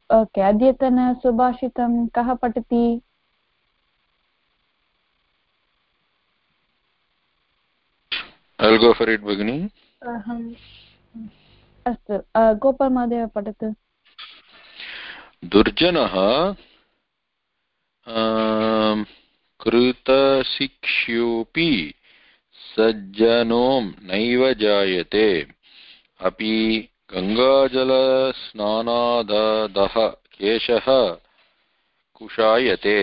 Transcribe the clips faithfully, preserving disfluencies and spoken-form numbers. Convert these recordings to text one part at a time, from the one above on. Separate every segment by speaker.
Speaker 1: Okay अद्यतन सुभाषितं कः पठति?
Speaker 2: I'll go for it, Bhagini.
Speaker 1: अहम् अस्तु गोपाल महोदय पठतु.
Speaker 2: दुर्जनः कृतशिक्ष्योऽपि सज्जनो नैव जायते अपि गङ्गाजलस्नानादः केशः कुशायते.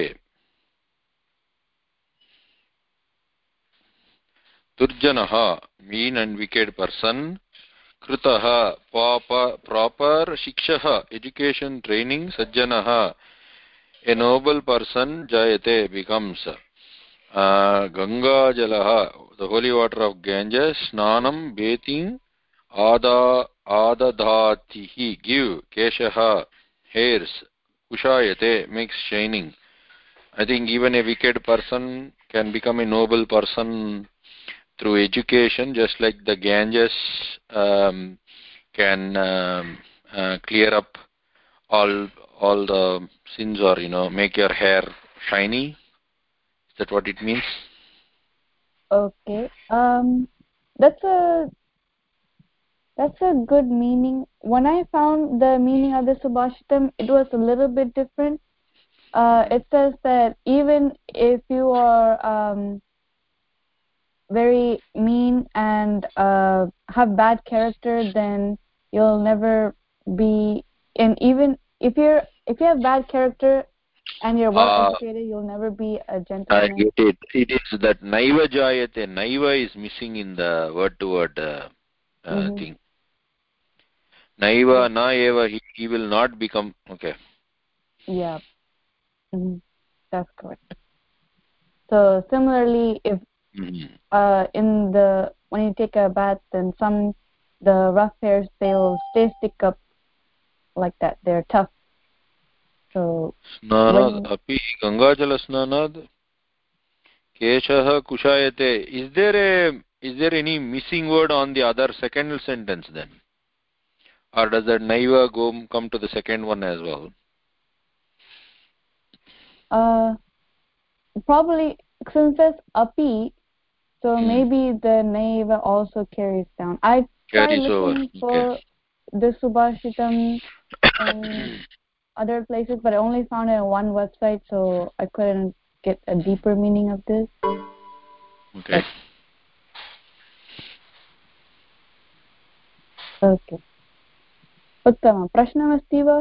Speaker 2: Durjanaha mean and wicked person. Kritaha proper, proper shikshaha education training. Sajjanaha a noble person. Jayate becomes. Uh, Ganga jalaha the holy water of Ganges. Snanam bathing. Ada adadhatihi give. Keshaha hairs. Kushayate makes shining. I think even a wicked person can become a noble person through education, just like the Ganges um, can um, uh, clear up all all the sins, or you know, make your hair shiny. Is that what it means?
Speaker 1: Okay, um, that's a that's a good meaning. When I found the meaning of the Subhashitam, it was a little bit different. Uh, it says that even if you are um, very mean and uh, have bad character, then you'll never be. And even if you're if you have bad character and you're well
Speaker 2: Uh,
Speaker 1: educated, you'll never be a
Speaker 2: I
Speaker 1: gentleman.
Speaker 2: get it. It is that naiva jayate. Naiva is missing in the word-to-word uh, uh,
Speaker 1: Mm-hmm.
Speaker 2: thing. Naiva na eva. He, he will not become. Okay.
Speaker 1: Yeah, mm-hmm. That's correct. So similarly, if
Speaker 2: Mm-hmm.
Speaker 1: uh, in the when you take a bath, then some the rough hairs they'll stay stick up like that. They're tough. So
Speaker 2: Snanad
Speaker 1: when
Speaker 2: api Gangajala snanad. Keshaha kushayate. Is there a is there any missing word on the other second sentence then, or does that naiva go come to the second one as well?
Speaker 1: uh probably since it's api, so
Speaker 2: Hmm.
Speaker 1: maybe the naiva also carries down. I tried
Speaker 2: Carries over.
Speaker 1: looking
Speaker 2: Okay.
Speaker 1: for the subhashitam in other places, but I only found it on one website, so I couldn't get a deeper meaning of this.
Speaker 2: Okay.
Speaker 1: Okay उत्तमं प्रश्नमस्ति वा?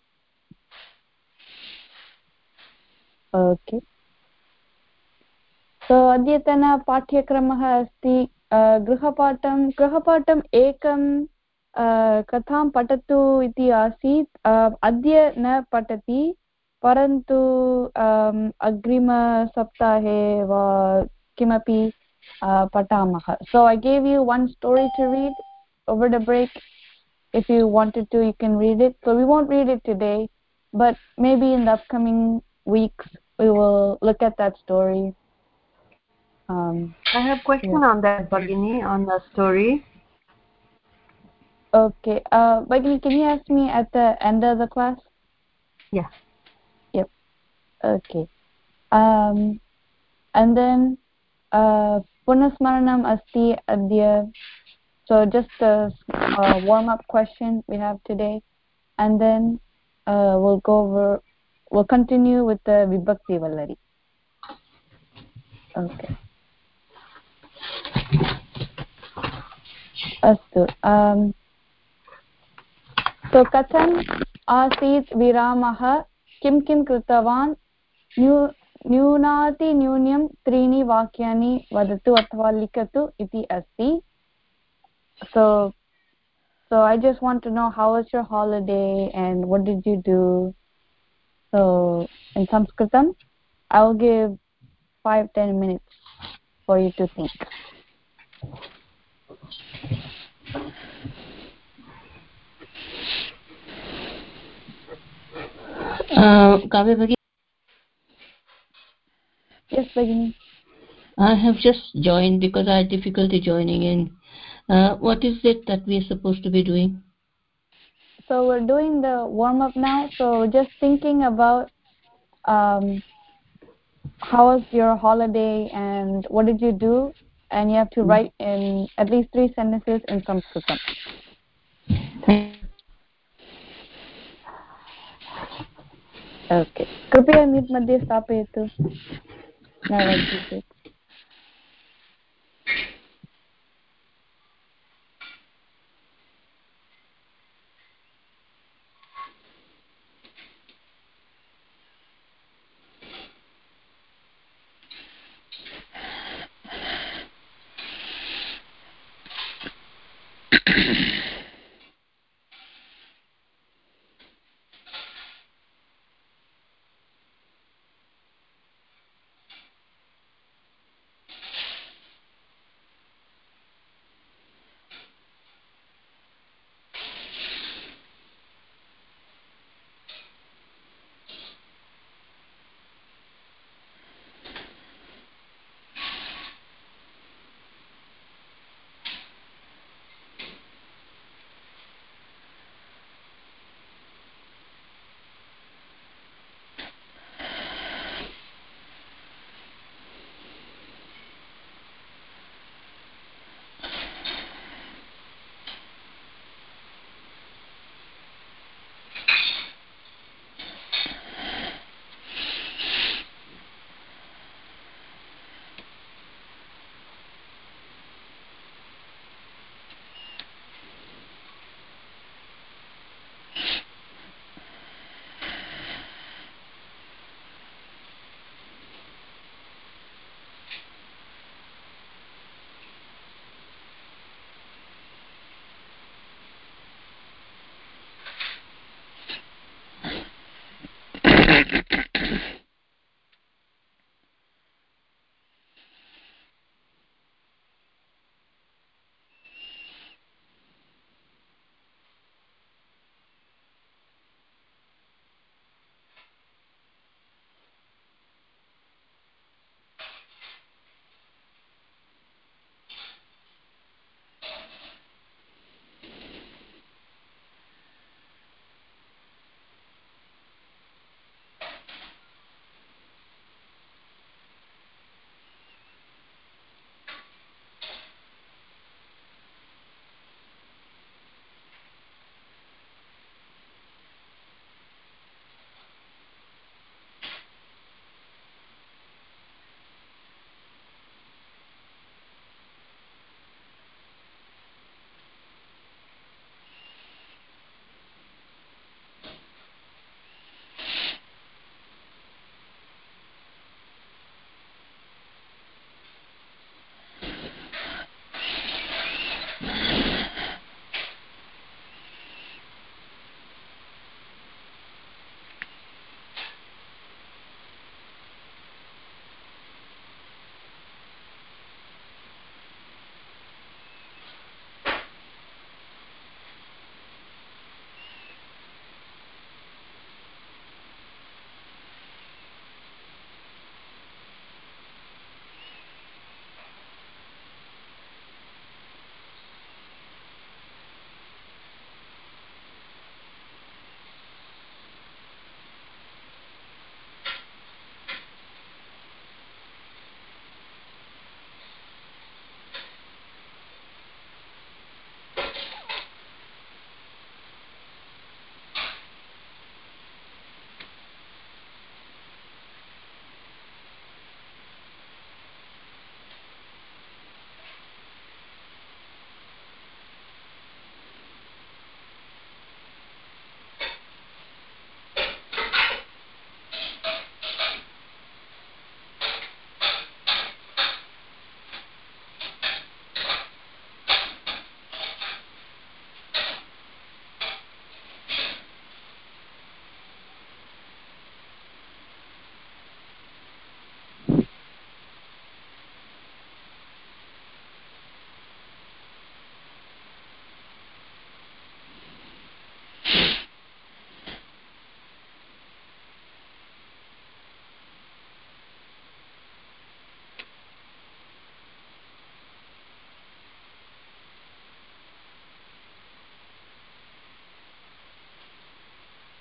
Speaker 1: Okay so अद्यतन पाठ्यक्रमः अस्ति गृहपाठं गृहपाठम् एकं कथां पठतु इति आसीत् अद्य न पठति परन्तु अग्रिमसप्ताहे वा किमपि पठामः. So I gave you one story to read over the break. If you wanted to, you can read it. So we won't read it today, but maybe in the upcoming weeks we will look at that story. Um,
Speaker 3: I have a question
Speaker 1: yeah.
Speaker 3: on that, Bhagini, on the story.
Speaker 1: Okay. Uh, Bhagini, can you ask me at the end of the class?
Speaker 3: Yeah.
Speaker 1: Yep. Okay. Um, and then uh, Punasmaranam Asti Adya. So just a, a warm-up question we have today, and then uh, we'll go over. We'll continue with the Vibhakti Vallari. Okay. अस्तु तो कथम् आसीत् विरामः किं किं कृतवान् new न्यूनातिन्यूनं त्रीणि वाक्यानि वदतु अथवा लिखतु इति अस्ति. So so I just want to know how was your holiday and what did you do. So in Sanskritam I will give five ten minutes for you to think.
Speaker 4: Uh, Kavya Bhagini?
Speaker 1: Yes, Bhagini.
Speaker 4: I have just joined because I had difficulty joining in. Uh, what is it that we are supposed to be doing?
Speaker 1: So we're doing the warm up now. So just thinking about um, how was your holiday and what did you do, and you have to write in at least three sentences in Sanskritam. Okay. कृपया mute मध्ये स्थापयतु. Now I keep it.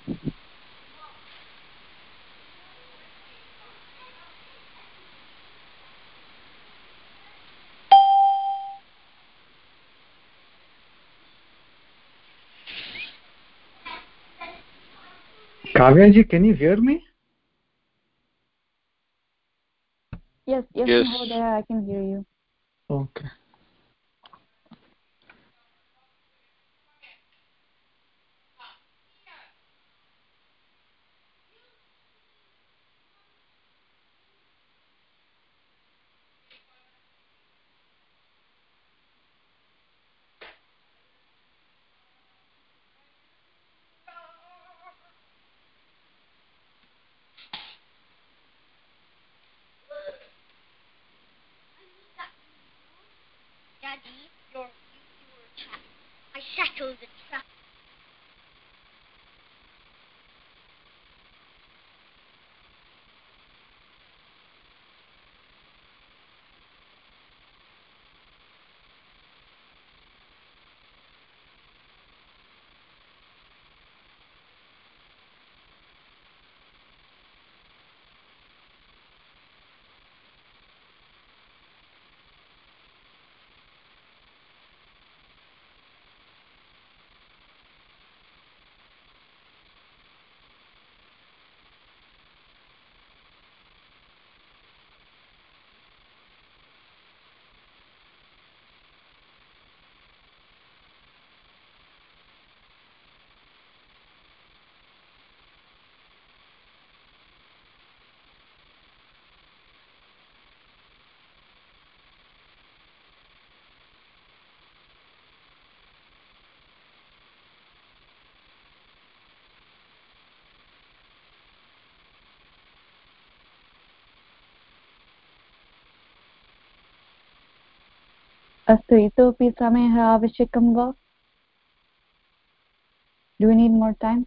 Speaker 5: Kavya ji, can you hear me?
Speaker 1: Yes, yes,
Speaker 2: Yes.
Speaker 1: Mahodaya, I can hear you.
Speaker 5: Okay.
Speaker 6: Daddy, your your chat. I settled the trap.
Speaker 1: अस्तु इतोपि समयः आवश्यकं वा? Do we need more time?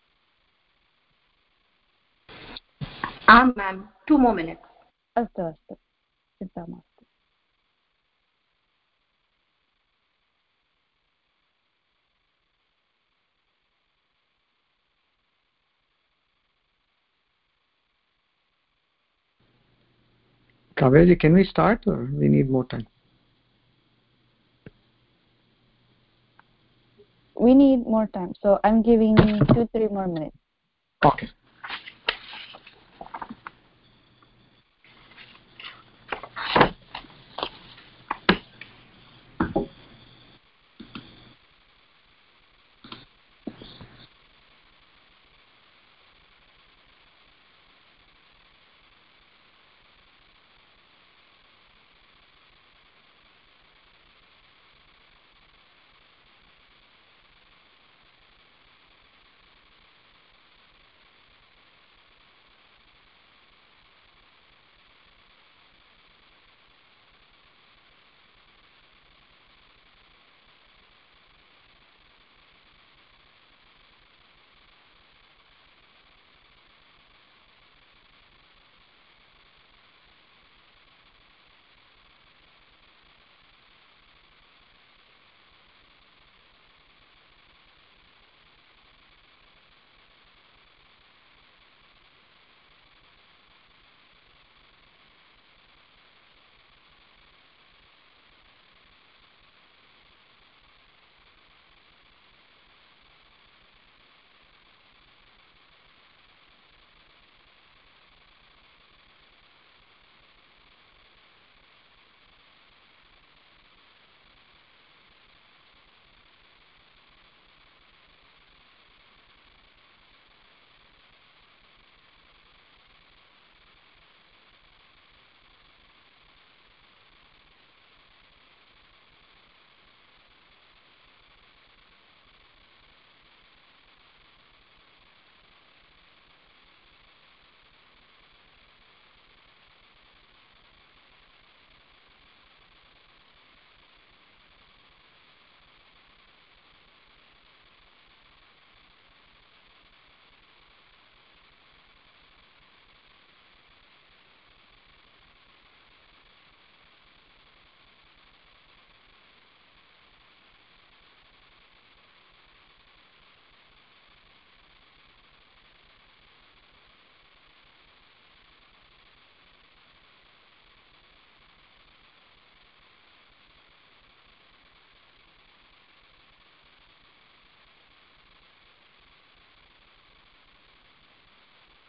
Speaker 3: Ah, ma'am. Two more minutes.
Speaker 1: अस्तु अस्तु चिन्ता मास्तु.
Speaker 5: Kavya ji, can we start or we need more time?
Speaker 1: We need more time, so I'm giving two, three more minutes.
Speaker 5: Okay.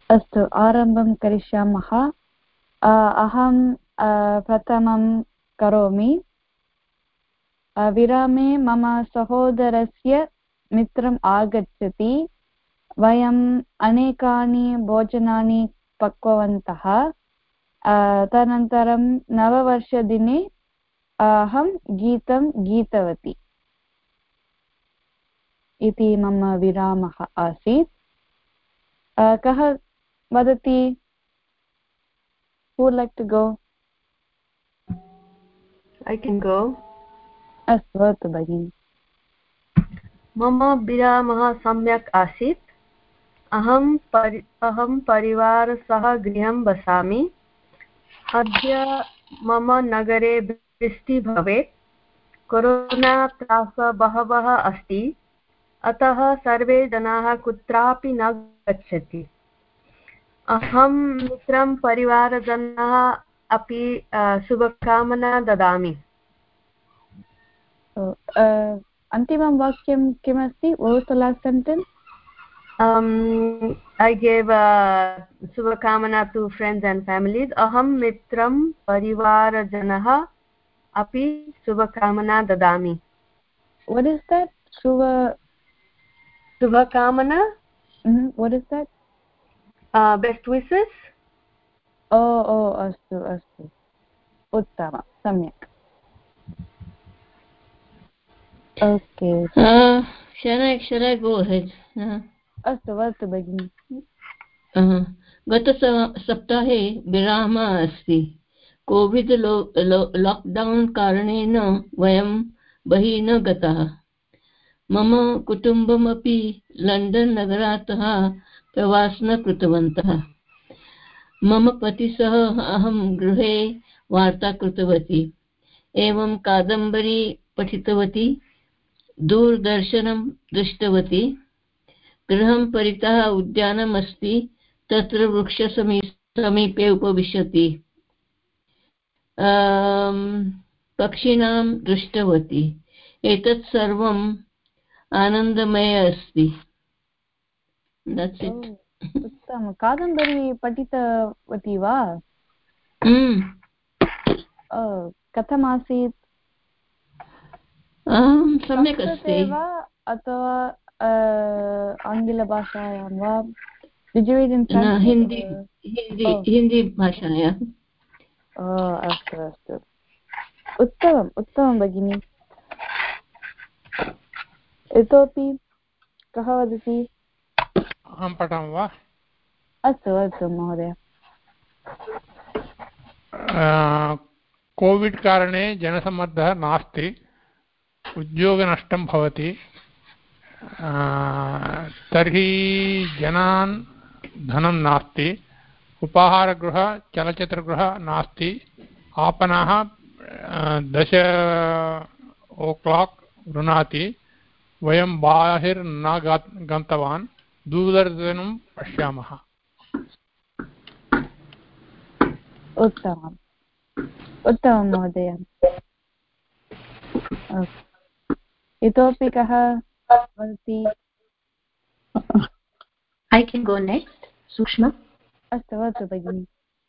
Speaker 1: अस्तु आरम्भं करिष्यामः अहं प्रथमं करोमि विरामे मम सहोदरस्य मित्रम् आगच्छति वयम् अनेकानि भोजनानि पक्ववन्तः तदनन्तरं नववर्षदिने अहं गीतं गीतवती इति मम विरामः आसीत् कः वदति who would like to go
Speaker 3: I can go
Speaker 1: अस्तु वदतु भगिनि
Speaker 3: मम विरामः सम्यक् आसीत् अहं परि अहं परिवारसह गृहं वसामि अद्य मम नगरे वृष्टिः भवेत् कोरोना त्रासः बहवः अस्ति अतः सर्वे जनाः कुत्रापि न गच्छन्ति अहं मित्रं परिवारजनाः अपि शुभकामना ददामि
Speaker 1: अन्तिमं वाक्यं किमस्ति what was the last sentence
Speaker 3: um I gave uh, shubhakamana to friends and families aham mitram parivarjanah api shubhakamana dadami
Speaker 1: what is that shubha
Speaker 3: shubhakamana
Speaker 1: mm-hmm. what is that
Speaker 3: uh, best wishes
Speaker 1: oh oh astu astu uttama samyak okay
Speaker 4: uh, shall I shall I go ahead uh.
Speaker 1: अस्तु वदतु भगिनि
Speaker 4: गतसप्ताहे विरामः अस्ति COVID lockdown कारणेन वयं बहिः न गतः मम कुटुम्बमपि लण्डन् नगरातः प्रवासं कृतवन्तः मम पतिसह अहं गृहे वार्ता कृतवती एवं कादम्बरी पठितवती दूरदर्शनं दृष्टवती गृहं परितः उद्यानम् अस्ति तत्र वृक्षसमीपे उपविशति पक्षिणां दृष्टवती एतत् सर्वम् आनन्दमय अस्ति
Speaker 1: उत्तमं कादम्बरी पठितवती वा कथमासीत्
Speaker 4: सम्यक् अस्ति
Speaker 1: वा अथवा आङ्ग्लभाषायां वा did you read in French
Speaker 4: Hindi Hindi Hindi भाषायां
Speaker 1: अस्तु अस्तु उत्तमम् उत्तमं भगिनि इतोपि कः वदति
Speaker 7: अहं पठामि वा
Speaker 1: अस्तु वदतु महोदय
Speaker 7: कोविड् कारणे जनसम्मर्दः नास्ति उद्योगनष्टं भवति तर्हि जनान् धनं नास्ति उपाहारगृह चलचित्रगृह नास्ति आपणाः दश ओ क्लाक् गृह्णाति वयं बाहिर् न गतवान् दूरदर्शनं पश्यामः
Speaker 1: उत्तमम् उत्तमं महोदय इतोपि कः वदति
Speaker 3: I can go next Sushma
Speaker 1: अस्तु वदतु भगिनि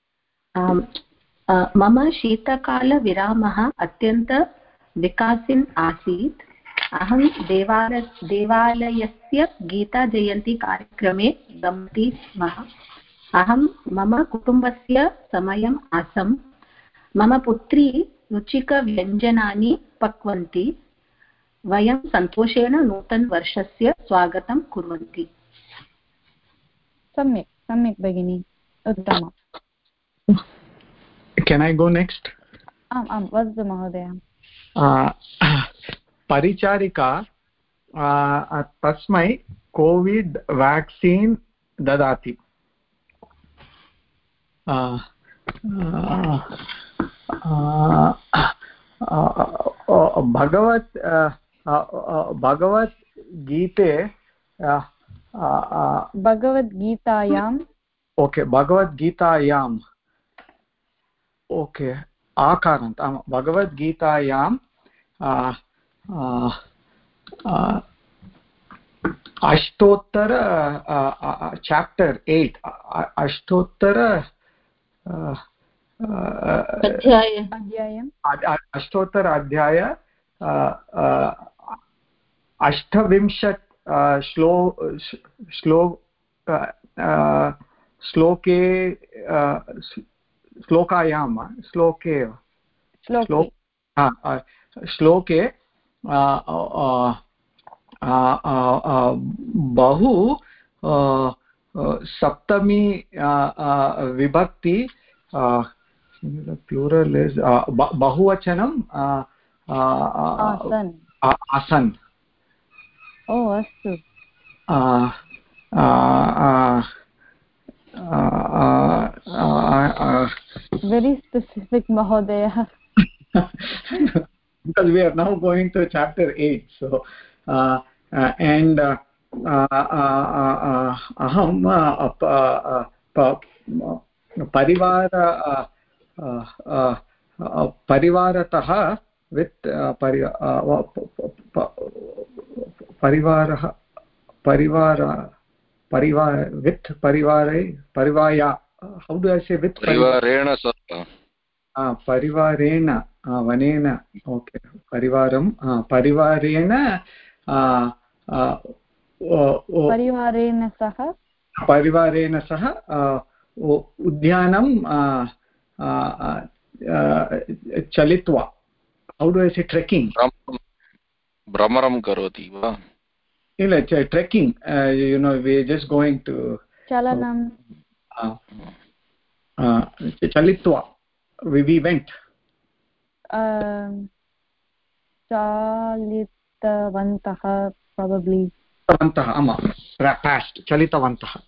Speaker 3: मम शीतकालविरामः अत्यन्त विकासिन् आसीत् अहं देवालय देवालयस्य गीताजयन्ती कार्यक्रमे गमति स्म अहं मम कुटुम्बस्य समयम् आसम् मम पुत्री रुचिकव्यञ्जनानि पक्वन्ति वयं सन्तोषेण नूतनवर्षस्य स्वागतं कुर्वन्ति
Speaker 1: सम्यक् सम्यक् भगिनि उत्तमम्
Speaker 5: Can I go next?
Speaker 1: आम् आम् वदतु महोदय
Speaker 5: परिचारिका तस्मै कोविड् व्याक्सीन् ददाति भगवत् भगवद्गीते
Speaker 1: भगवद्गीतायाम्
Speaker 5: ओके भगवद्गीतायाम् ओके आकारान्त भगवद्गीतायां अष्टोत्तर चाप्टर् एय्ट् अष्टोत्तर
Speaker 4: अध्याय
Speaker 1: अध्यायम्
Speaker 5: अष्टोत्तर अध्याय अष्टविंशत् श्लो श्लो श्लोके श्लोकायां श्लोके श्लोके बहु सप्तमी विभक्ति प्लूरल् इस् बहुवचनं आसन्.
Speaker 1: ओ अस्तु. Very specific, Mahodaya.
Speaker 5: Because we are now going to chapter eight, so uh, uh, and uh, uh, aham parivara parivaratah with parivarah parivara parivar with parivare parivaya. How do I say with
Speaker 2: parivarena sah?
Speaker 5: Ah, parivarena vanena. Okay, parivaram parivarena
Speaker 1: परिवारेण सह
Speaker 5: परिवारेण सह उद्यानं चलित्वा. How do I say trekking?
Speaker 2: भ्रमणं करोति वा?
Speaker 5: No, trekking. Uh, you know, we are just going to
Speaker 1: chalanam.
Speaker 5: Uh, uh, chalitva. We we went.
Speaker 1: Um, chalitavantah probably.
Speaker 5: Chalitavantah, ama. Past. Chalitavantah.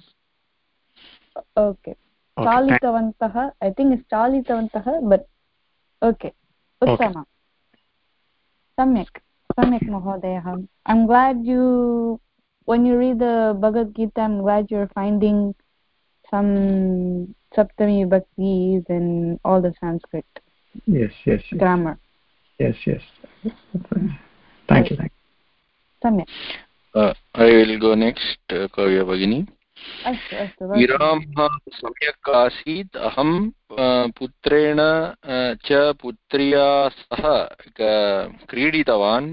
Speaker 1: Okay. Okay. Chalitavantah. I think it's chalitavantah, but okay. Uttama. Samyak. Samyak Mahodaya. I'm glad you, when you read the Bhagavad Gita, I'm glad you're finding some Saptami Bhaktis and all the Sanskrit.
Speaker 5: Yes, yes, yes.
Speaker 1: Grammar.
Speaker 5: Yes, yes. Thank you. Thank you.
Speaker 1: Samyak.
Speaker 2: Uh, I will go next, uh, Kavya Bhagini.
Speaker 1: अस्तु अस्तु.
Speaker 2: विरामः सम्यक् आसीत्. अहं पुत्रेण च पुत्र्या सह क्रीडितवान्.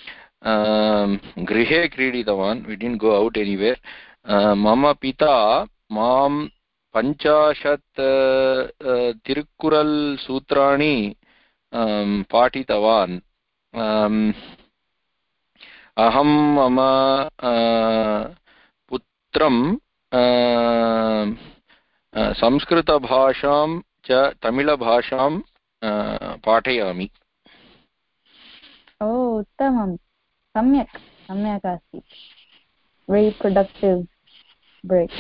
Speaker 2: गृहे क्रीडितवान्. We didn't go out anywhere. मम पिता मां पञ्चाशत् तिरुक्कुरल् सूत्राणि पाठितवान्. अहं मम पुत्रं संस्कृतभाषां च तमिळभाषां पाठयामि.
Speaker 1: ओ उत्तमं. सम्यक् सम्यक् अस्ति. Very productive break.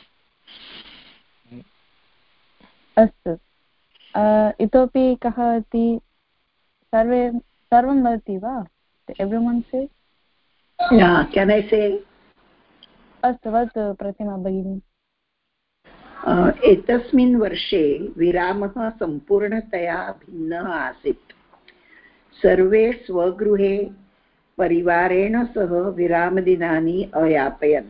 Speaker 1: अस्तु. इतोपि कः अस्ति? सर्वे सर्वं वदति वा? Everyone say?
Speaker 4: Yeah, can I say?
Speaker 1: अस्तु वदतु प्रतिमा भगिनी.
Speaker 4: एतस्मिन् वर्षे विरामः सम्पूर्णतया भिन्नः आसीत्. सर्वे स्वगृहे परिवारेण सह विरामदिनानि अयापयन्.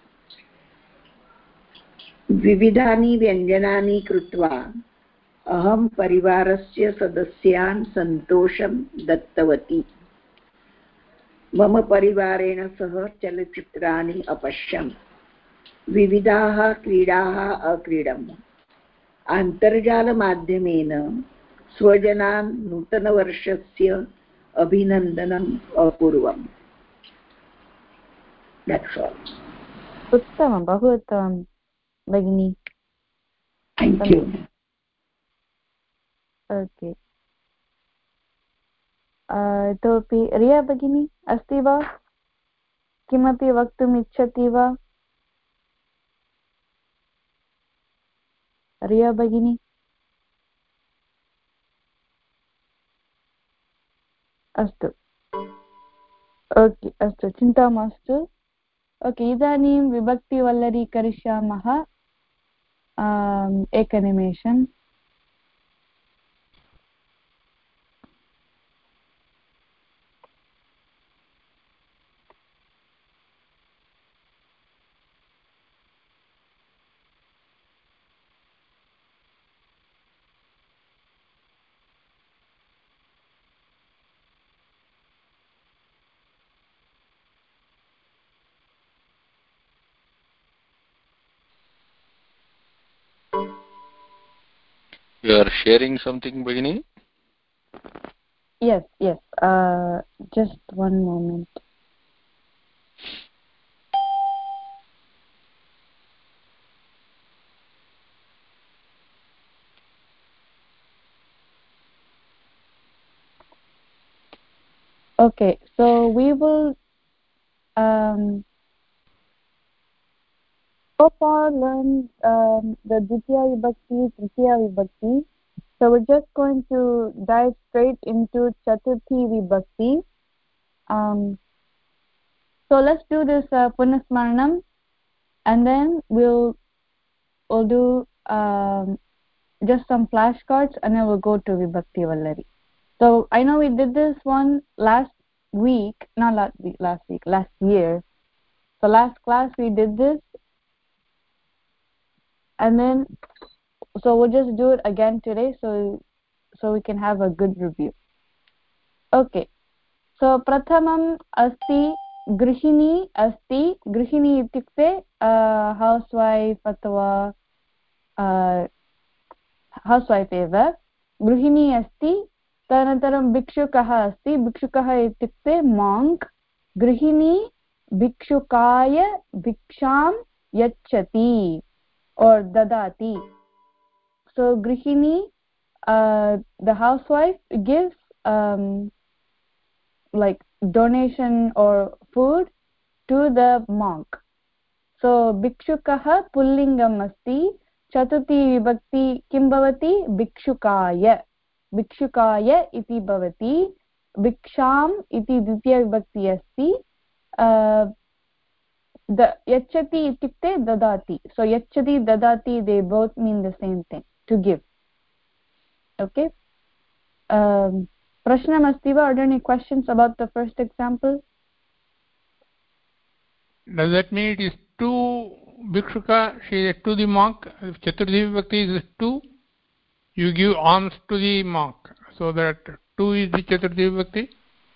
Speaker 4: विविधानि व्यञ्जनानि कृत्वा अहं परिवारस्य सदस्यान् सन्तोषं दत्तवती. मम परिवारेण सह चलच्चित्राणि अपश्यम्. विविधाः क्रीडाः अक्रीडम्. अन्तर्जालमाध्यमेन स्वजनान् नूतनवर्षस्य अभिनन्दनम् अकुर्वम्. That's all.
Speaker 1: उत्तमं, बहु उत्तमं भगिनी.
Speaker 4: Thank you.
Speaker 1: Okay. इतोपि रिया भगिनी अस्ति वा? किमपि वक्तुम् इच्छति वा? रिया भगिनी. अस्तु. ओके, अस्तु, चिन्ता मास्तु. ओके, इदानीं विभक्तिवल्लरी करिष्यामः. एकनिमेषम्.
Speaker 2: You are sharing something, Bhagini?
Speaker 1: Yes, yes. Uh, just one moment. Okay, so we will um, so far learn um, the Dvitiya Vibhakti, Tritiya Vibhakti. So we're just going to dive straight into Chaturthi Vibhakti. Um, so let's do this uh, Punasmaranam, and then we'll we'll do um, just some flashcards, and then we'll go to Vibhakti Vallari. So I know we did this one last week, not last week, last week, last year. So last class we did this, and then so we'll just do it again today, so so we can have a good review. Okay. So prathamam asti grihini asti. Grihini ityukte uh, housewife athva uh, housewife eva. Grihini asti. तदनन्तरं भिक्षुकः अस्ति. भिक्षुकः इत्युक्ते monk. गृहिणी भिक्षुकाय भिक्षां यच्छति or dadati. So grihini, uh, the housewife, gives um, like donation or food to the monk. So bhikshukah pullingam asti. Chaturthi vibhakti kim bhavati? Bhikshukaya. Bhikshukaya iti bhavati. Bhiksham iti dvitiya vibhakti asti. Uh, the yachati ityukte dadati. So yachati, dadati, they both mean the same thing, to give. Okay. Um, Prashnam asti va? Are there any questions about the first example?
Speaker 7: Does that mean it is two bhikshuka, she is to the monk? Chaturthi Vibhakti is two. You give alms to the monk. So that two is the Chaturthi Vibhakti?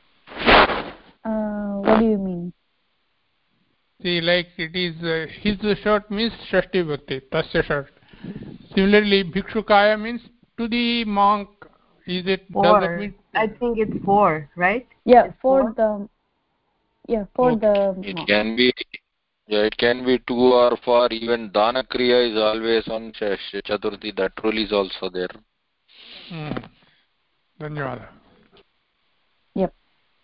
Speaker 1: Uh, what do you mean?
Speaker 7: See, like it is, uh, his shirt means Shashti Vibhakti, Tasya shirt. Similarly, bhikshukaya means to the monk. Is it,
Speaker 3: Four.
Speaker 7: does it mean?
Speaker 3: I think it's four, right?
Speaker 1: Yeah,
Speaker 3: It's
Speaker 1: for
Speaker 3: four?
Speaker 1: the yeah for
Speaker 7: Okay.
Speaker 1: the
Speaker 2: It
Speaker 1: monk.
Speaker 2: can be, yeah, it can be two or four. Even Dana Kriya is always on Ch- Chaturthi. That rule is also there.
Speaker 7: Hmm. Dhanyawada.
Speaker 1: Yep.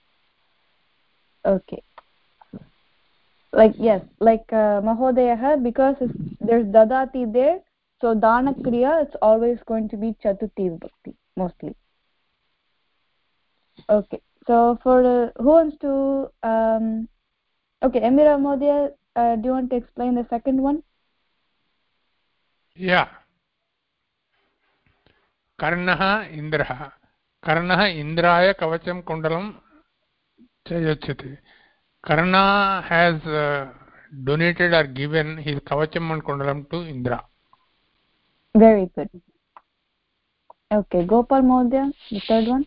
Speaker 1: Okay. Like yes, like uh, Mahodayah, because it's, there's dadati there, so Dana Kriya, it's always going to be Chaturthi Vibhakti mostly. Okay. So for the who wants to um okay, Amira Mahodaya, uh, do you want to explain the second one?
Speaker 7: Yeah. Karnaha Indraha. Karnaha Indraya Kavacham Kundalam Chayachati. Karna has uh, donated or given his Kavacham and Kundalam to Indra.
Speaker 1: Very good. Okay, Gopal Mahodaya, the third one.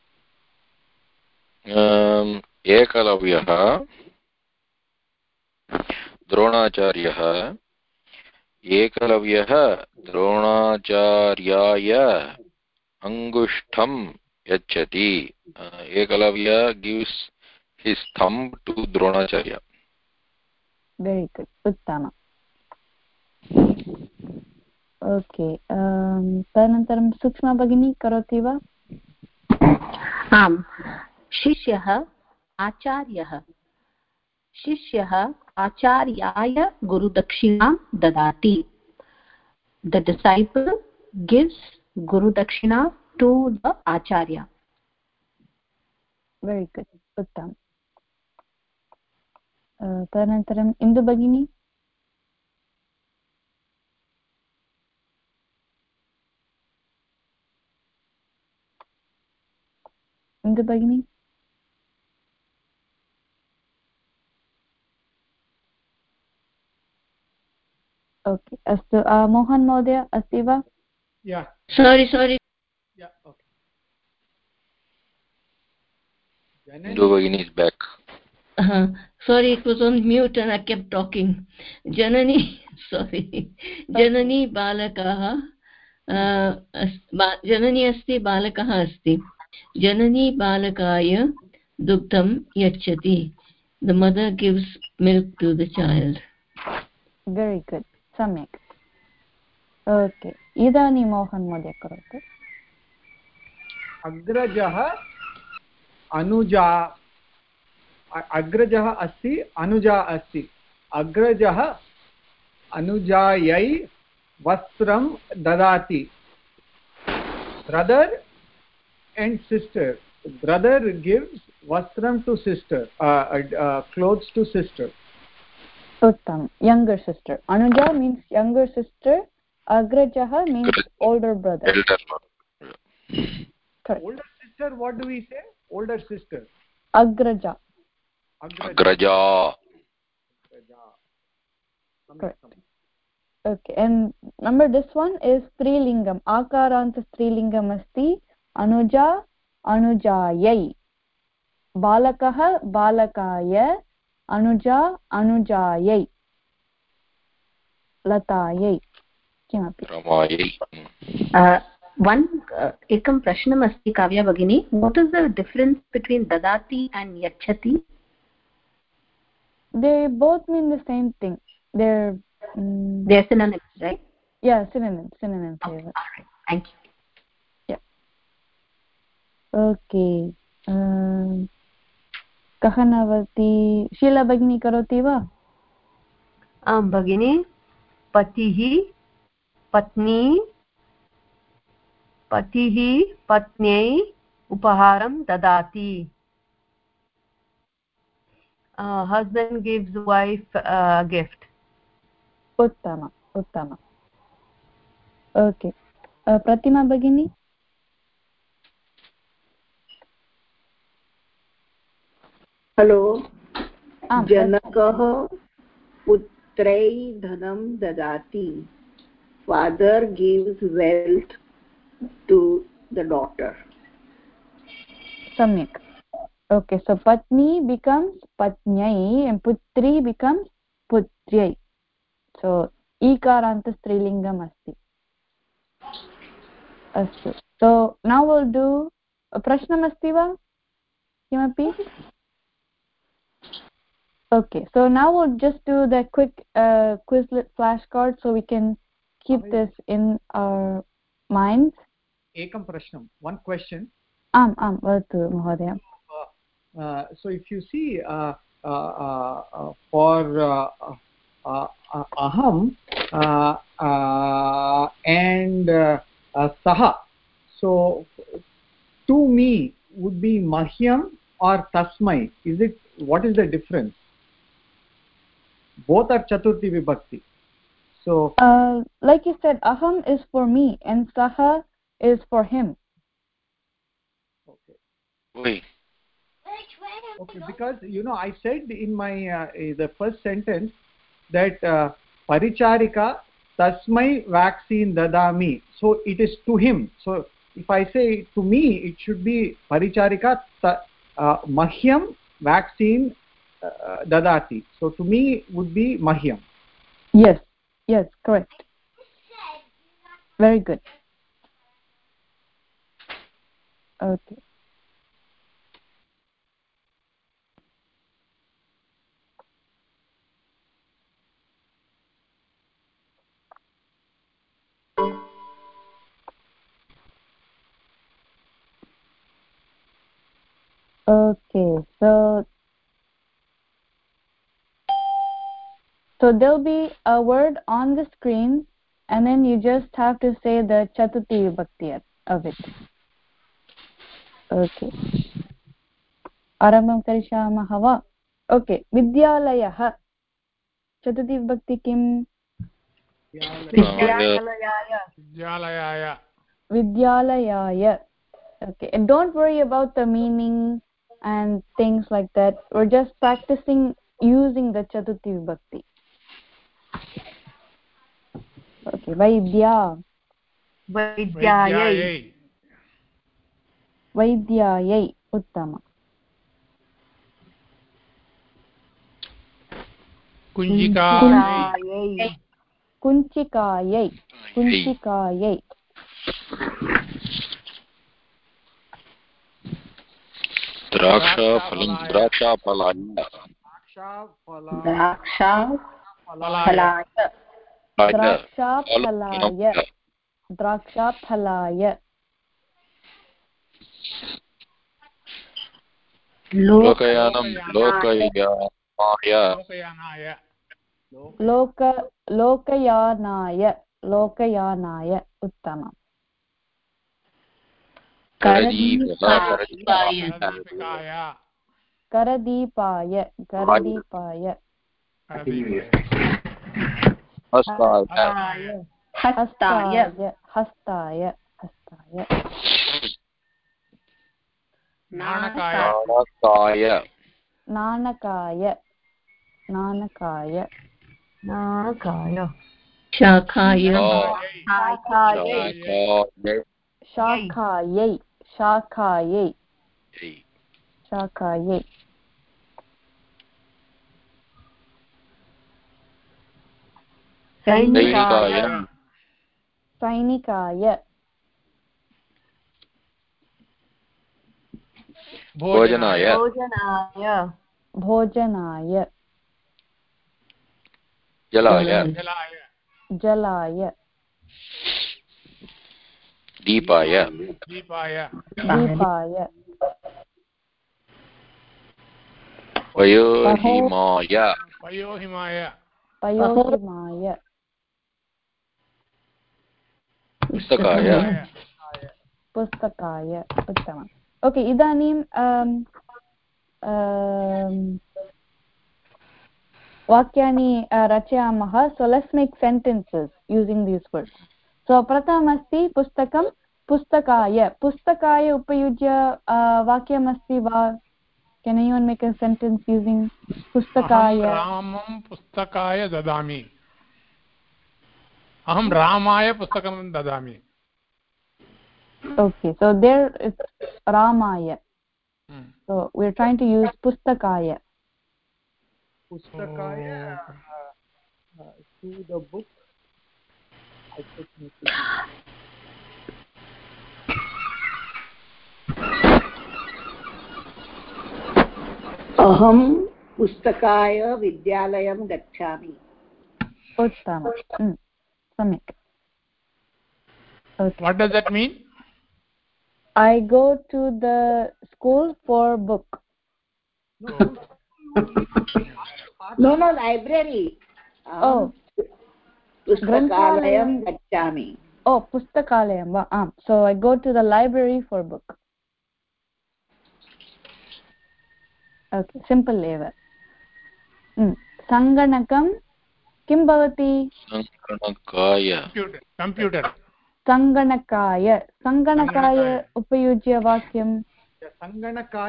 Speaker 2: Um, Ekalavyaha, Dronacharyaha, Ekalavyaha, Dronacharyaaya, Angushtham Yachati. Uh, Ekalavya gives his thumb to Dronacharya.
Speaker 1: Very good. Uttama. Okay. Um, तदनन्तरं सूक्ष्मा भगिनी करोति वा?
Speaker 3: आम्. शिष्यः आचार्यः. शिष्यः आचार्याय गुरुदक्षिणां ददाति. The disciple gives guru dakshina to the acharya.
Speaker 1: Very good. Uttam. Uh, तदनन्तरम् इन्दु भगिनी. इन्दु भगिनी. ओके अस्तु. मोहन महोदय अस्ति वा?
Speaker 7: Yeah.
Speaker 3: Sorry, sorry.
Speaker 7: Yeah. Okay.
Speaker 2: Indu Bhagini is back.
Speaker 8: Uh, sorry, it was on mute and I kept talking. Janani, sorry. Janani balakaha जननी अस्ति बालकः अस्ति जननी बालकाय दुग्धं यच्छति the mother gives milk to the child.
Speaker 1: Very good. Samyak. Okay. Idani Mohan Madhya Karatu.
Speaker 5: Agrajah Anuja Agrajah Asti Anuja Asti Agrajah Anujayai Vastram Dadati. Brother and sister. Brother gives Vastram to sister, uh, uh, clothes to sister.
Speaker 1: Uttam, younger sister. Anuja means younger sister. Agrajaha means older brother.
Speaker 2: Elder.
Speaker 1: Correct.
Speaker 5: Older sister, what do we say? Older sister.
Speaker 1: Agraja.
Speaker 2: Agraja.
Speaker 1: Correct. Okay, and remember this one is Strilingam. Akaranta Strilingam asti. Anuja, Anujayai. Balakah, Balakaya. Anuja, Anujayai. Latayai. Kimapi.
Speaker 2: Ramayai.
Speaker 3: Uh, one uh, ekam prashnam asti Kavya Bhagini. What is the difference between dadati and yachati?
Speaker 1: They both mean the same thing. They're um,
Speaker 3: they're synonyms, right?
Speaker 1: Yeah, synonyms. Synonyms.
Speaker 3: Okay. All right. Thank you.
Speaker 1: Yeah. Okay. Um, Kahanavati. Sheila Bhagini karoti va?
Speaker 3: Um, Bhagini. Patihi. Patni. Patihi. Patnyai. Upaharam dadati. Uh, husband gives wife a uh, gift.
Speaker 1: Uttama. Uttama. Okay. Uh, Pratima Bhagini.
Speaker 4: Hello.
Speaker 1: Ah,
Speaker 4: Janakah putrai dhanam dadati. Father gives wealth to the daughter.
Speaker 1: Samyak. Okay, so patni becomes patnyai and putri becomes putryai. So ikaranta strilingam asti. Astu. So now we'll do a prashnam asti va? Kimapi? Okay, so now we'll just do the quick uh, Quizlet flashcard so we can keep this in our minds.
Speaker 5: Ekam prashnam, one question.
Speaker 1: Am, am, vadu Mahodaya.
Speaker 5: Uh, uh, so if you see uh, uh, uh, for uh, uh, uh, aham uh, uh, and uh, uh, saha, so to me would be mahyam or tasmai. Is it, what is the difference? Both are chaturthi vibhakti. So
Speaker 1: uh, like you said, aham is for me and saha is for him.
Speaker 5: Okay.
Speaker 2: Why?
Speaker 5: Okay, because you know I said in my uh, the first sentence that uh, paricharika tasmai vaccine dadami, so it is to him. So if I say to me, it should be paricharika ta, uh, mahyam vaccine uh, dadati. So to me would be mahyam.
Speaker 1: Yes, yes, correct. Very good. Okay. Okay, so so there'll be a word on the screen and then you just have to say the chaturthi vibhakti of it. Okay. Arambam karishamah va? Okay. Vidyalayah. Chaturthi vibhakti kim?
Speaker 3: Vidyalayaya.
Speaker 7: Vidyalayaya.
Speaker 1: Vidyalayaya. Okay. And don't worry about the meaning and things like that. We're just practicing using the chaturthi vibhakti. Okay. Vaidya.
Speaker 3: Vaidyayai.
Speaker 1: Vaidyayai. Uttama.
Speaker 7: Kunjikayai.
Speaker 1: Kunchikayai. Kunchikayai.
Speaker 2: द्राक्षाफलं द्राक्षाफलाय
Speaker 3: द्राक्षाफलाय
Speaker 1: द्राक्षाफलाय द्राक्षाफलाय
Speaker 2: लोकयानं लोकयानाय
Speaker 1: लोक लोकयानाय लोकयानाय उत्तमम्
Speaker 8: करदीपाय
Speaker 1: करदीपाय करदीपाय
Speaker 2: हस्ताय
Speaker 3: हस्ताय
Speaker 1: हस्ताय हस्ताय
Speaker 7: नाणकाय
Speaker 1: नाणकाय नाणकाय
Speaker 3: नाणकाय
Speaker 8: शाखाय
Speaker 1: शाखायै शाखायै शाखायै
Speaker 2: सैनिकाय
Speaker 1: सैनिकाय
Speaker 2: भोजनाय
Speaker 1: भोजनाय
Speaker 2: जलाय
Speaker 1: जलाय
Speaker 2: दीपाय
Speaker 7: दीपाय
Speaker 1: दीपाय
Speaker 2: वयोहिमाय
Speaker 7: पयोहिमाय
Speaker 1: पयोहिमाय
Speaker 2: पुस्तकाय
Speaker 1: पुस्तकाय उत्तमम् okay इदानीं वाक्यानि रचयामः so let's make sentences using these words so प्रथममस्ति पुस्तकं पुस्तकाय पुस्तकाय उपयुज्य वाक्यमस्ति वा Can anyone make a sentence using pustakaya?
Speaker 7: अहं रामं पुस्तकाय ददामि अहं रामाय पुस्तकं ददामि
Speaker 1: Okay, so there it's Ramaya. Hmm. So we're trying to use pustakaya.
Speaker 5: Pustakaya uh, uh, to the book. I think
Speaker 4: अहं पुस्तकाय विद्यालयं गच्छामि
Speaker 1: उत्तमम् सम्यक्
Speaker 7: What does that mean?
Speaker 1: I go to the school for book.
Speaker 4: No, no, no library.
Speaker 1: Oh,
Speaker 4: पुस्तकालयं गच्छामि.
Speaker 1: Oh, पुस्तकालयं वा आम् So I go to the library for book. Okay, simple एव सङ्गणकं किं भवति
Speaker 2: सङ्गणकाय
Speaker 7: कम्प्यूटर्
Speaker 1: सङ्गणकाय सङ्गणकाय उपयुज्य वाक्यं
Speaker 5: सङ्गणकाय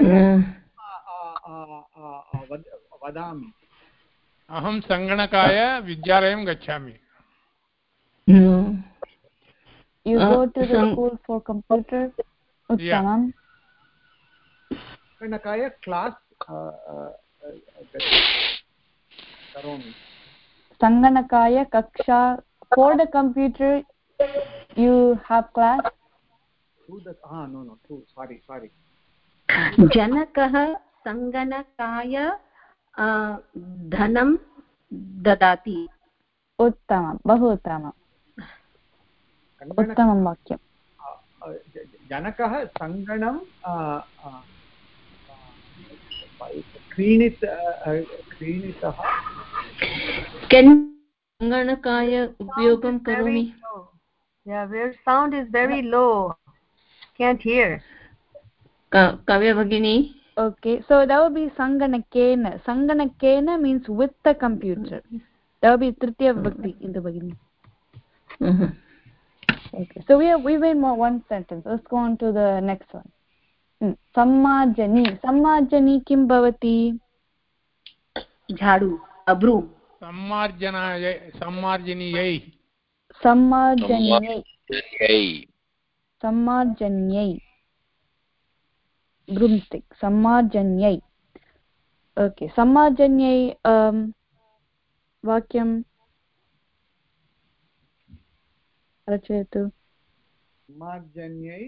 Speaker 5: वदामि
Speaker 7: अहं सङ्गणकाय विद्यालयं गच्छामि
Speaker 1: You go to the school for computer उत्तमम्
Speaker 5: सङ्गणकाय क्लास् करोमि
Speaker 1: सङ्गणकाय कक्षा for the computer you have class
Speaker 5: to the ah no no to sorry sorry
Speaker 3: जनकः सङ्गणकाय धनं ददाति
Speaker 1: उत्तमं बहु उत्तमम् उत्तमं वाक्यं
Speaker 5: जनकः सङ्गणं क्रीणित क्रीणितः
Speaker 8: सङ्गणकाय उपयोगं करोमि
Speaker 3: Yeah, your sound is very low. Can't hear.
Speaker 8: Kavya Bhagini.
Speaker 1: Okay, so that would be Sanganakena. Sanganakena means with the computer. That would be Tritiya Vibhakti in the beginning.
Speaker 8: Mm-hmm.
Speaker 1: Okay, so we have we made more one sentence. Let's go on to the next one. Hmm. Sammajani. Sammajani kim bhavati?
Speaker 3: Jhadu. A broom.
Speaker 7: Sammarjanaya. Sammarjaniyai.
Speaker 1: Sammarjaniyai.
Speaker 2: Sammarjanyai.
Speaker 1: Sammarjanyai. Broomstick. Sammarjanyai. Okay. Sammarjanyai. Um, vakyam. Rachayatu.
Speaker 5: सम्मार्जन्यै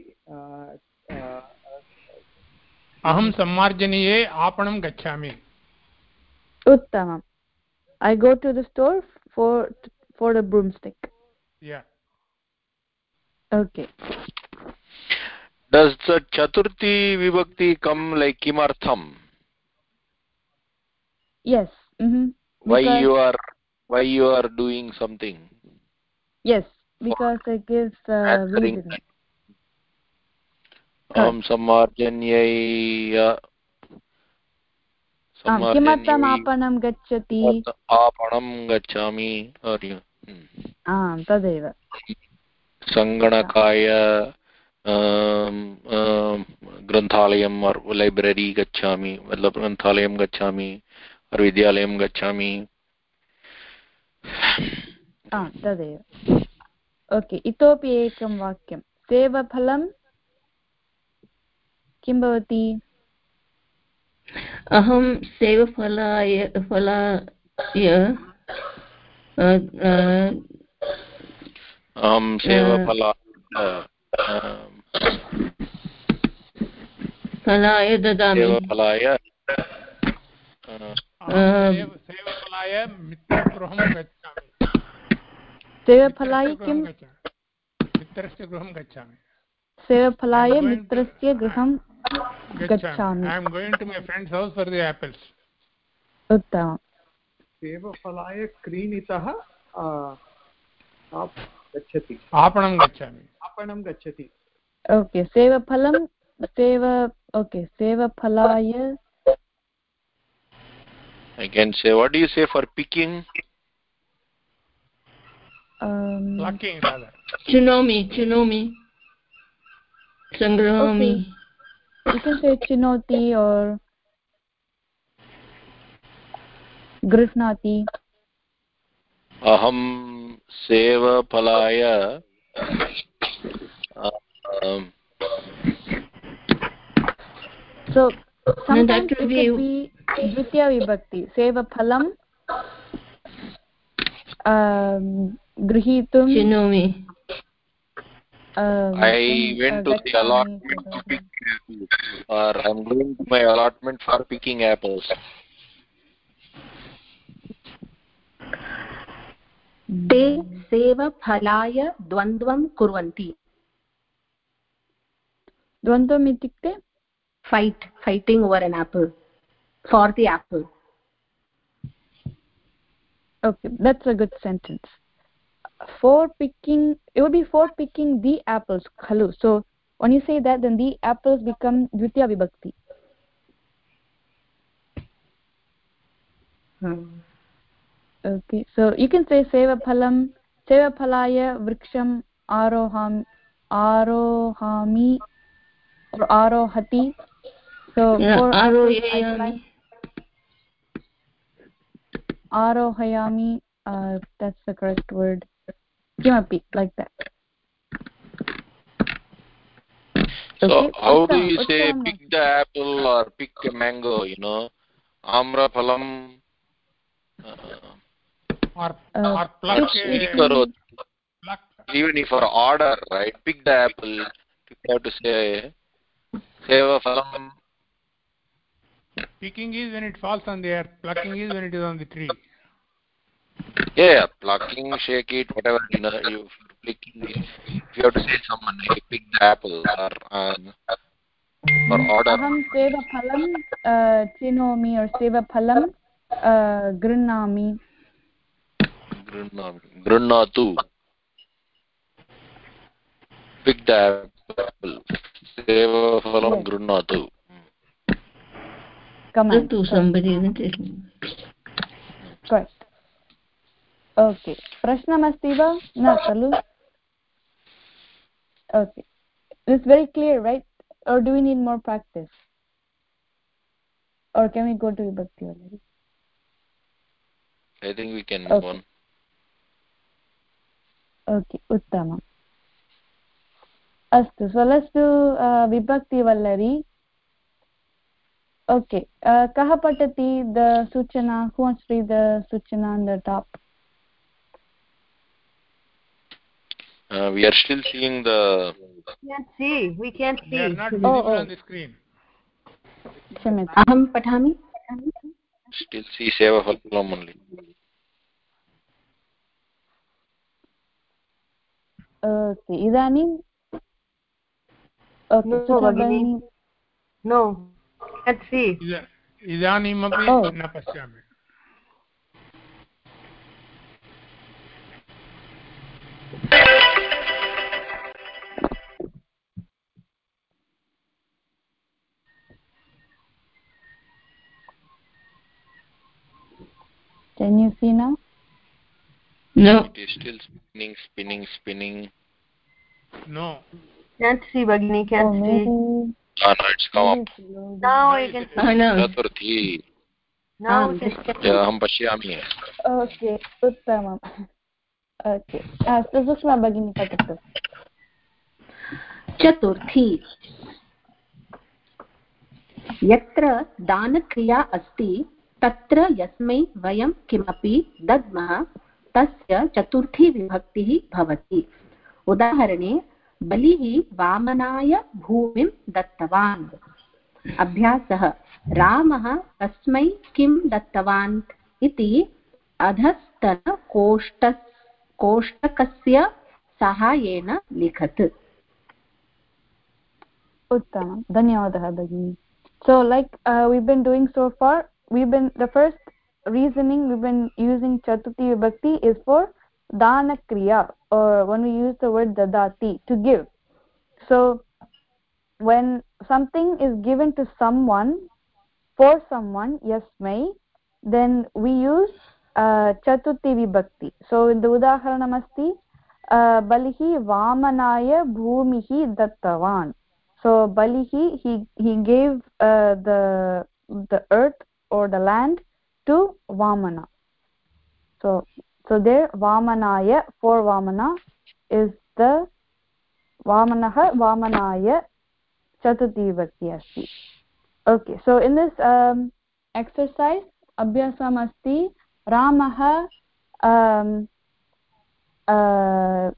Speaker 7: अहं सम्मार्जनीये आपणं गच्छामि.
Speaker 1: Uttamam. I go to the store for for the broomstick.
Speaker 7: Yeah.
Speaker 1: Okay.
Speaker 2: Does the chaturthi vibhakti come like kimartham?
Speaker 1: Yes. Mm-hmm.
Speaker 2: Why you are why you are doing something?
Speaker 1: Yes, because it gives uh, reason.
Speaker 2: Aham sammarjanyaya
Speaker 1: किमर्थम् आपणं गच्छति
Speaker 2: आपणं गच्छामि
Speaker 1: आम् तदेव
Speaker 2: सङ्गणकाय ग्रन्थालयं library गच्छामि मतलब ग्रन्थालयं गच्छामि विद्यालयं गच्छामि
Speaker 1: तदेव ओके इतोपि एकं वाक्यं सेवफलं किं भवति
Speaker 8: अहं सेवफलाय फलाय
Speaker 2: अहं सेवफलाय
Speaker 8: फलाय ददामि
Speaker 2: सेवफलाय
Speaker 7: सेवफलाय मित्रगृहं गच्छामि
Speaker 1: सेवफलाय किं
Speaker 7: मित्रस्य गृहं गच्छामि
Speaker 1: सेवफलाय मित्रस्य गृहं
Speaker 7: गच्छामि I am going to my friend's house for the apples.
Speaker 1: उत्तमम्
Speaker 5: सेवफलाय क्रीणितः गच्छति
Speaker 7: आपणं गच्छामि
Speaker 5: आपणं गच्छति
Speaker 1: ओके सेवफलं सेव ओके सेवफलाय
Speaker 2: I can say what do you say for picking
Speaker 1: um
Speaker 7: plucking rather
Speaker 8: chunomi chunomi sangrahami
Speaker 1: okay. You can say chinoti or grihnati
Speaker 2: aham sevapalaya um,
Speaker 1: so sometimes
Speaker 8: no,
Speaker 1: it could be dvitiya vibhakti sevaphalam um grihitum
Speaker 8: chinomi
Speaker 1: um,
Speaker 2: I went to the allotment to pick apples or I'm going to my allotment for picking apples.
Speaker 3: ते सेवफलाय द्वन्द्वं कुर्वन्ति
Speaker 1: द्वन्द्वम् इत्युक्ते
Speaker 3: fight fighting over an apple for the apple.
Speaker 1: Okay, that's a good sentence. For picking, it would be for picking the apples, khalu. So when you say that, then the apples become dvitiya vibhakti.
Speaker 3: Hmm.
Speaker 1: Okay, so you can say sevaphalam, sevaphalaya vriksham aroham, arohami or arohati. So
Speaker 8: yeah,
Speaker 1: for
Speaker 8: arohayami
Speaker 1: arohayami, uh, that's the correct word. Kimapi, like that.
Speaker 2: So
Speaker 1: okay.
Speaker 2: how
Speaker 1: Uttam,
Speaker 2: do you say
Speaker 1: uttam.
Speaker 2: pick the apple or pick a mango, you know? Amra phalam uh,
Speaker 7: or, uh, or pluck,
Speaker 2: a,
Speaker 7: pluck
Speaker 2: even if for order, right? Pick the apple, you have to say seva phalam.
Speaker 7: Picking is when it falls on the earth, plucking is when it is on the tree.
Speaker 2: Yeah, plucking, shake it, whatever, you know, you picking it. If you have to say someone, hey, pick the apple or um, or order.
Speaker 1: Aham seva phalam uh, chinomi or seva phalam uh, grihnami.
Speaker 2: Grihnami. Grihnatu. Pick the apple. Seva phalam grihnatu.
Speaker 1: Command.
Speaker 8: to somebody, isn't it?
Speaker 1: Correct. Okay. Prashnamasti va? Na, Kalu? Okay. It's very clear, right? Or do we need more practice? Or can we go to Vibhakti already?
Speaker 2: I think we can move
Speaker 1: okay.
Speaker 2: on.
Speaker 1: Okay. Uttama. Astu. So let's do uh, Vibhakti Vallari. Okay. Uh, Kaha patati the Suchana? Who wants to read the Suchana on the top?
Speaker 2: Uh, Uh, we are still seeing the.
Speaker 9: We can't see. We can't see.
Speaker 7: They are not visible
Speaker 1: oh, oh.
Speaker 7: on the screen.
Speaker 3: aham patami.
Speaker 2: Still see seva phalam only.
Speaker 1: Okay, idanim. Okay,
Speaker 9: No,
Speaker 1: Sudha
Speaker 9: Bhagini.
Speaker 1: Bhagini.
Speaker 9: No, can't see.
Speaker 7: Ida- इदानीमपि
Speaker 1: Oh.
Speaker 7: न पश्यामि.
Speaker 1: Can you see now?
Speaker 8: No.
Speaker 2: It is still spinning, spinning, spinning.
Speaker 7: No.
Speaker 9: Can't see, Bhagini. Can't
Speaker 1: Oh,
Speaker 9: see.
Speaker 1: maybe.
Speaker 2: Ah, no, it's come up.
Speaker 9: Now I can see.
Speaker 8: Ah, no.
Speaker 2: Chaturthi.
Speaker 9: Now
Speaker 3: आम्
Speaker 9: I can
Speaker 3: दृश्यते
Speaker 2: Yeah, aham pashyami.
Speaker 1: Okay, उत्तमम्. Okay, अस्तु सुष्मा भगिनी पठतु.
Speaker 3: चतुर्थी यत्र दानक्रिया अस्ति तत्र यस्मै वयं किमपि दद्मः तस्य चतुर्थी विभक्तिः भवति. उदाहरणे बलिः वामनाय भूमिं दत्तवान्. अभ्यासः रामः तस्मै किं दत्तवान् इति अधस्तनकोष्ठ कोष्टकस्य साहाय्येन लिखतु.
Speaker 1: उत्तमं, धन्यवादः भगिनी. So like uh, we've been doing so far, we've been the first reasoning we've been using Chaturthi Vibhakti is for Dana Kriya, or when we use the word Dadati, to give. So when something is given to someone, for someone, Yasmai, then we use uh, Chaturthi Vibhakti. So in the Udaharanam asti, uh, Balihi Vamanaya Bhumihi Dattavan. So Balihi, he he gave uh, the the earth or the land to Vamana. So so there Vamanaya, for Vamana is the Vamanaha Vamanaya Chaturthi Vibhakti asti. Okay, so in this um, exercise abhyasam asti Ramah um, uh,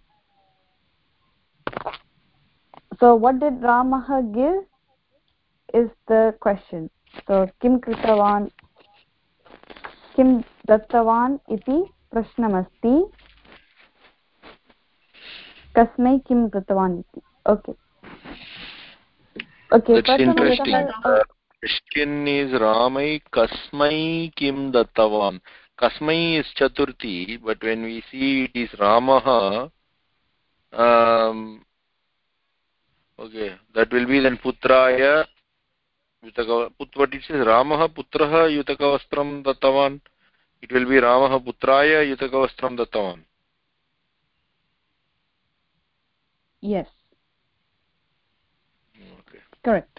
Speaker 1: so what did Ramah give is the question. So kim kritavan kim dattavan iti prashnamasti kasmai kim dattavan iti. Okay. Okay,
Speaker 2: That's interesting.
Speaker 1: oh.
Speaker 2: The question is Ramai Kasmai Kim Dattavan. Kasmai is Chaturthi, but when we see it is Ramaha, um, okay, that will be then Putraya. Yutaka, what it says, Ramaha Putraha Yutakavastram Dattavan. It will be Ramaha Putraya Yutakavastram Dattavan.
Speaker 1: Yes.
Speaker 2: Okay.
Speaker 1: Correct.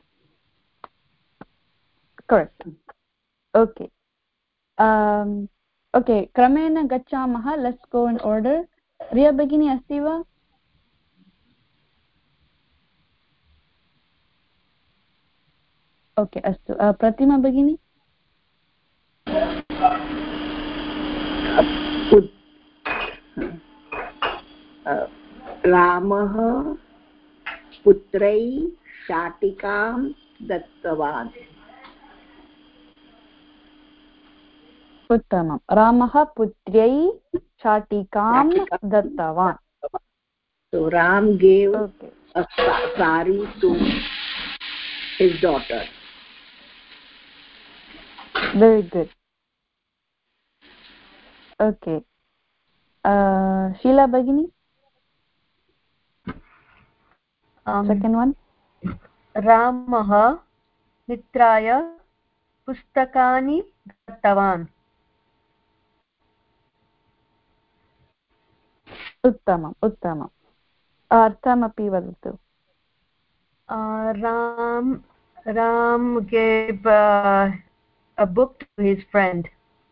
Speaker 1: Correct. Okay. Um, okay. Kramena gacchamaha. Let's go in order. Riya Bhagini asti va? Okay. Astu. Uh, Pratima Bhagini?
Speaker 4: रामः पुत्रै शाटिकां दत्तवान्.
Speaker 1: उत्तमं. रामः पुत्र्यै शाटिकां दत्तवान्.
Speaker 4: So Ram gave
Speaker 1: Okay.
Speaker 4: a sari to his daughter.
Speaker 1: Very good. Okay. Uh, Sheila Bhagini?
Speaker 9: Um,
Speaker 1: Second one.
Speaker 9: Ramah Mitraya Pustakani Dattavan.
Speaker 1: उत्तमम् उत्तमम्. अर्थमपि वदतु.
Speaker 9: Uh, Ram Ram gave uh, a book to his friend.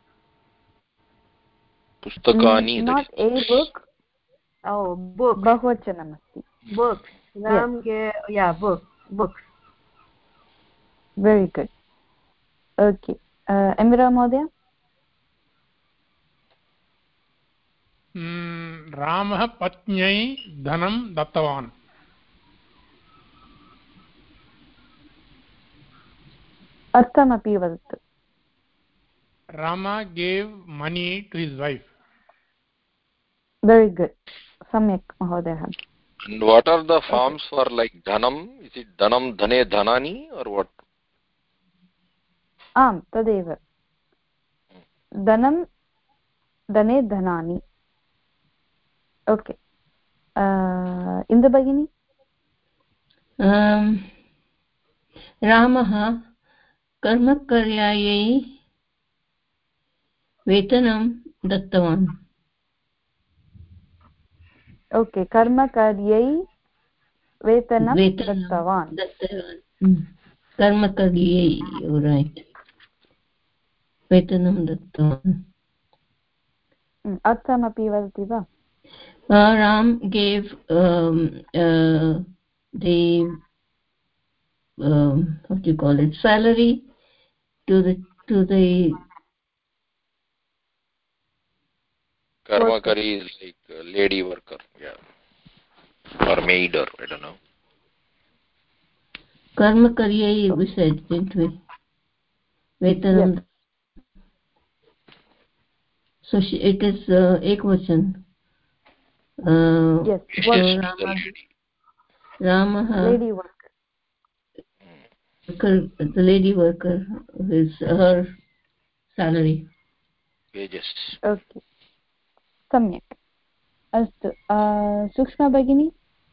Speaker 2: Pustakani.
Speaker 1: Mm, not a book.
Speaker 9: Oh, book.
Speaker 1: Bahuvachanamasti.
Speaker 9: Books. Ram
Speaker 1: Yes.
Speaker 9: gave, yeah, book. Books.
Speaker 1: Very good. Okay. Uh, Amira Mahodaya?
Speaker 7: Hmm, रामः पत्न्यै धनं दत्तवान्
Speaker 1: अर्थमपि वदतु
Speaker 7: Rama gave money to his wife.
Speaker 1: Very good. Samyak Mahodaya.
Speaker 2: And what are the forms okay. for like dhanam? Is it dhanam, dhane, dhanani or what?
Speaker 1: Am, tadeva. Dhanam, dhane, dhanani. Okay. Uh, Indra Bhagini?
Speaker 8: Um, Ramaha कर्मकर्यायै वेतनं दत्तवान्
Speaker 1: okay कर्मकर्यै वेतनं दत्तवान्
Speaker 8: कर्मकर्यै right वेतनं दत्तवान्
Speaker 1: अर्थमपि वदति वा
Speaker 8: Ram gave um, uh, the um, what do you call it salary to the to the
Speaker 2: karmakari is like a lady worker, yeah, or maid, or I don't know.
Speaker 8: Karmakariya we said, didn't we? Vetanam. Yes. So she, it is uh, ekvachan. Uh,
Speaker 1: yes.
Speaker 2: So Rama,
Speaker 8: Rama
Speaker 1: lady worker.
Speaker 8: The lady worker is her salary.
Speaker 2: Wages.
Speaker 1: Okay. सम्यक् अस्तु सूक्ष्मा भगिनी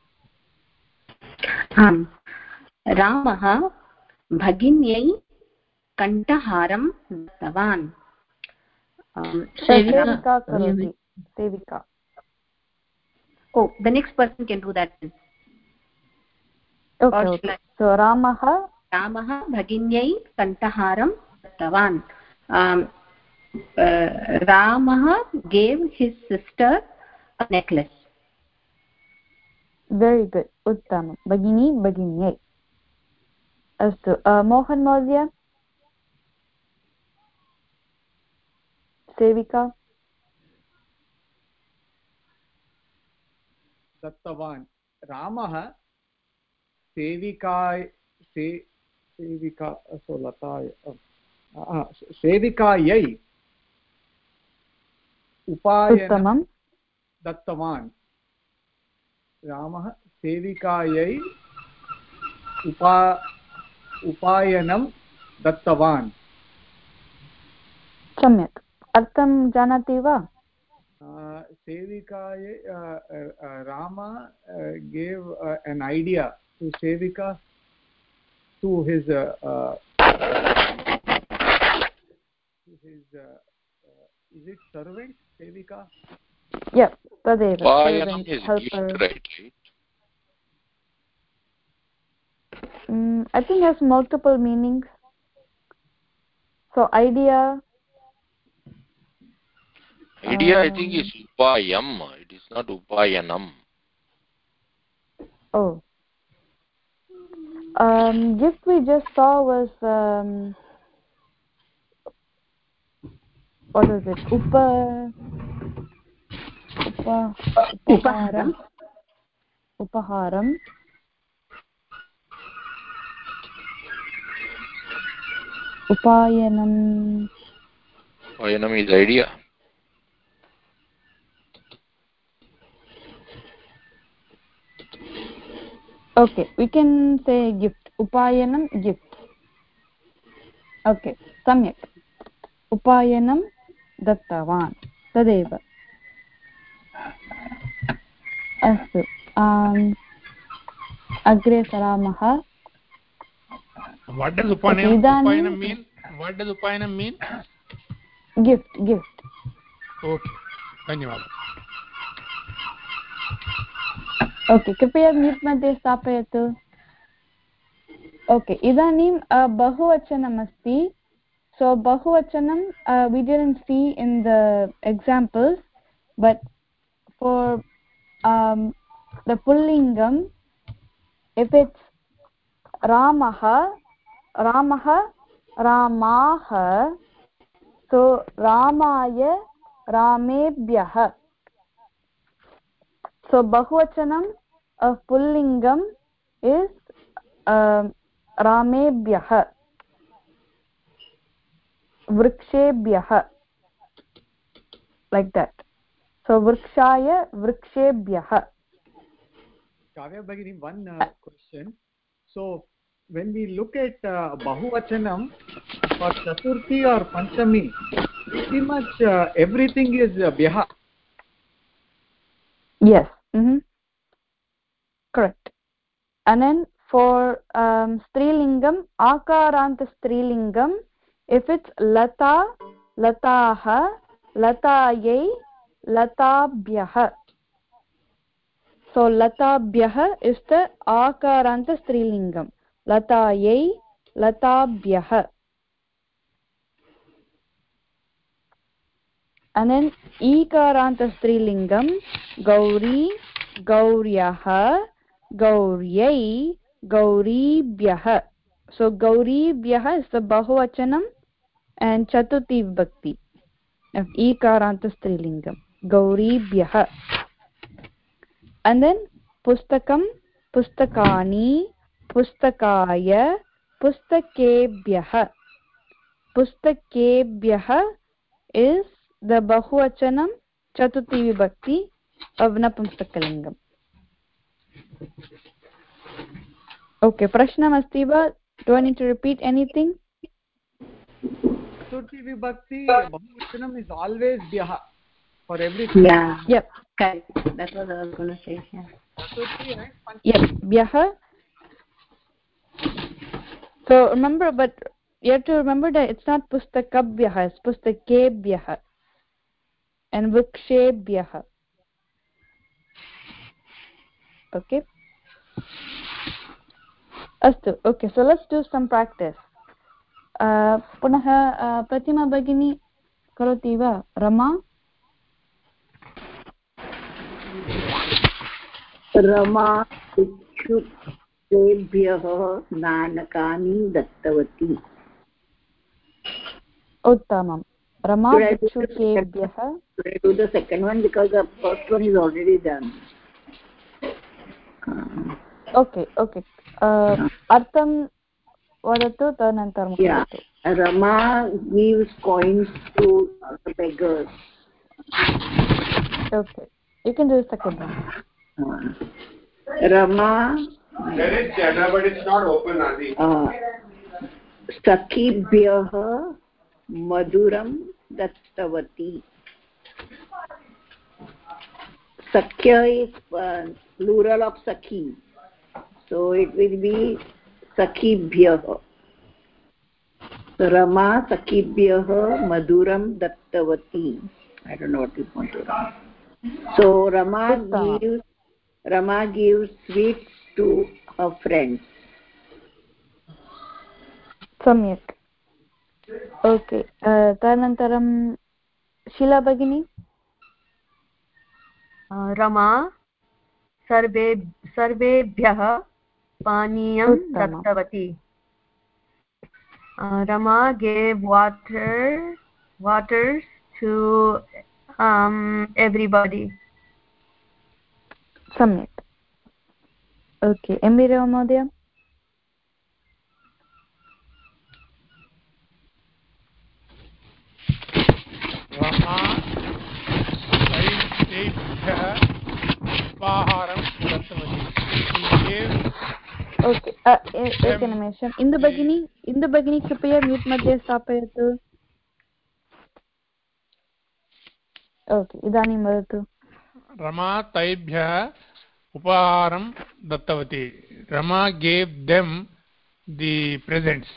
Speaker 3: आम् रामः भगिन्यै कण्ठहारं दत्तवान्
Speaker 1: सेविका करोति सेविका
Speaker 3: oh the next person can do that
Speaker 1: okay, okay. so रामः
Speaker 3: रामः भगिन्यै कण्ठहारं दत्तवान् um, Uh, Ramah gave his sister a necklace.
Speaker 1: Very good. Uttam. Bagini, baginyai. Astu. Uh, Mohan Maudya. Sevika.
Speaker 5: Dattavan. Ramah Sevika Se Sevika so Lata uh, Sevikayai उपायनं दत्तवान् रामः सेविकायै उपा उपायनं दत्तवान्
Speaker 1: सम्यक् अर्थं जानाति वा
Speaker 5: सेविकायै Rama gave uh, an idea to Sevika to his uh, uh, to his uh, uh, is it servant Sevika?
Speaker 1: Yes, tadeva.
Speaker 2: Upayanam is gift, right?
Speaker 1: Mm, I think it has multiple meanings. So idea.
Speaker 2: Idea,
Speaker 1: um,
Speaker 2: I think, is upayam. It is not upayanam.
Speaker 1: Oh. Um, gift we just saw was um, what was it? Upa. Upa. Upaharam. Upaharam. Upayanam.
Speaker 2: Upayanam is idea.
Speaker 1: Okay, we can say gift. Upayanam, gift. Okay, samyak. Upayanam dattavan. Tadeva. Astu. Um, agre saramaha.
Speaker 7: What does upayanam, okay, upayanam mean? What does upayanam mean?
Speaker 1: Gift, gift.
Speaker 7: Okay, धन्यवाद.
Speaker 1: Okay कृपया mute मध्ये स्थापयतु okay इदानीं बहुवचनम् अस्ति सो बहुवचनं we didn't see in the examples but for um, the pullingam if it's ramah ramah ramah so ramaya ramebhyah so bahuvachanam of pullingam is uh, ramebhyah, vrikshebhyah, like that. So vrikshaya vrikshebhyah.
Speaker 5: Kavya Bhagini, one uh, question. So when we look at uh, bahuvachanam for chaturthi or panchami, pretty much uh, everything is uh, bhyaha.
Speaker 1: Yes. Mm-hmm. Correct. And then for um, strilingam, akaranta strilingam, if it's lata, lataha, latayai, latabhyah. So latabhyah is the akaranta strilingam. Latayai, latabhyah. And then ikaranta strilingam, gauri, gauryah, gauryai, gauribhyah. So gauribhyah is the bahuvachanam and chaturthi vibhakti of ikaranta strilingam, gauribhyah. And then pustakam, pustakani, pustakaya, pustakebhyah. Pustakebhyah is the bahuvachanam chaturthi vibhakti of napumsakalingam. Okay, prashnam asti va? Do I need to repeat anything?
Speaker 5: Chaturthi vibhakti bahuvachanam is always bhyaha for everything.
Speaker 3: Yeah.
Speaker 1: Yep.
Speaker 3: Correct. That's what I was going to say. Yeah.
Speaker 5: Chaturthi and panchami.
Speaker 1: Yep. Bhyaha. So remember, but you have to remember that it's not pustakabhyah, it's pustakebhyah and vikshebhyah. Okay. Astu. Okay, so let's do some practice. Uh, पुनः uh, प्रतिमा भगिनी करोति वा? रमा
Speaker 4: रमा भिक्षुभ्यः नाणकानि दत्तवती.
Speaker 1: उत्तमं. Rama भिक्षुकेभ्यः.
Speaker 4: Should I do the second one because the first one is already done?
Speaker 1: Okay, okay. Uh, अर्थं वदतु तदनन्तरं करोतु.
Speaker 4: Rama gives coins to the beggars.
Speaker 1: Okay, you can do the second one.
Speaker 4: Uh, Rama.
Speaker 10: There is Jana, but it's not open, Adi.
Speaker 4: Uh, Sakhibhyah Maduram Dattavati. Sakhya is uh, plural of Sakhi. So it will be Sakhibhyah. Rama Sakhibhyah Maduram Dattavati. I don't know what you want to write. So Rama gives Rama gives sweets to her friends.
Speaker 1: सम्यक्. Okay, तदनन्तरं शीला भगिनी.
Speaker 9: रमा सर्वे सर्वेभ्यः पानीयं दत्तवती. Rama gave water waters to um, everybody.
Speaker 1: सम्यक्. Okay, M B Rao महोदय.
Speaker 7: रमा तैभ्यः उपाहारं दत्तवती.
Speaker 1: Okay, एकनिमेषम्. इन्दु भगिनी इन्दु भगिनी कृपया म्यूट् मध्ये स्थापयतु. ओके, इदानीं वदतु.
Speaker 7: रमा तैभ्यः उपहारं दत्तवती. Rama gave them the presents.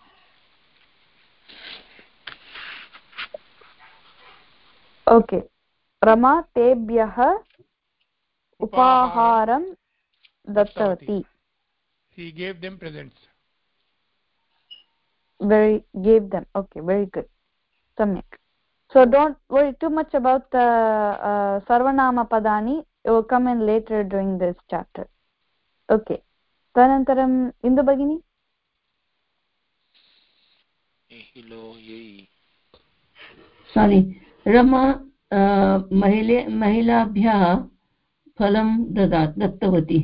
Speaker 1: Okay, Rama तेभ्यः उपाहारं दत्तवती.
Speaker 7: He gave them presents.
Speaker 1: Very gave them. Okay, very good. Samyak. So don't worry too much about the uh, sarvanama padani. It will come in later during this chapter. Okay. Tanantaram Indu Bhagini.
Speaker 8: Sorry. Rama uh, mahila mahilabhyah फलं ददा दत्तवती.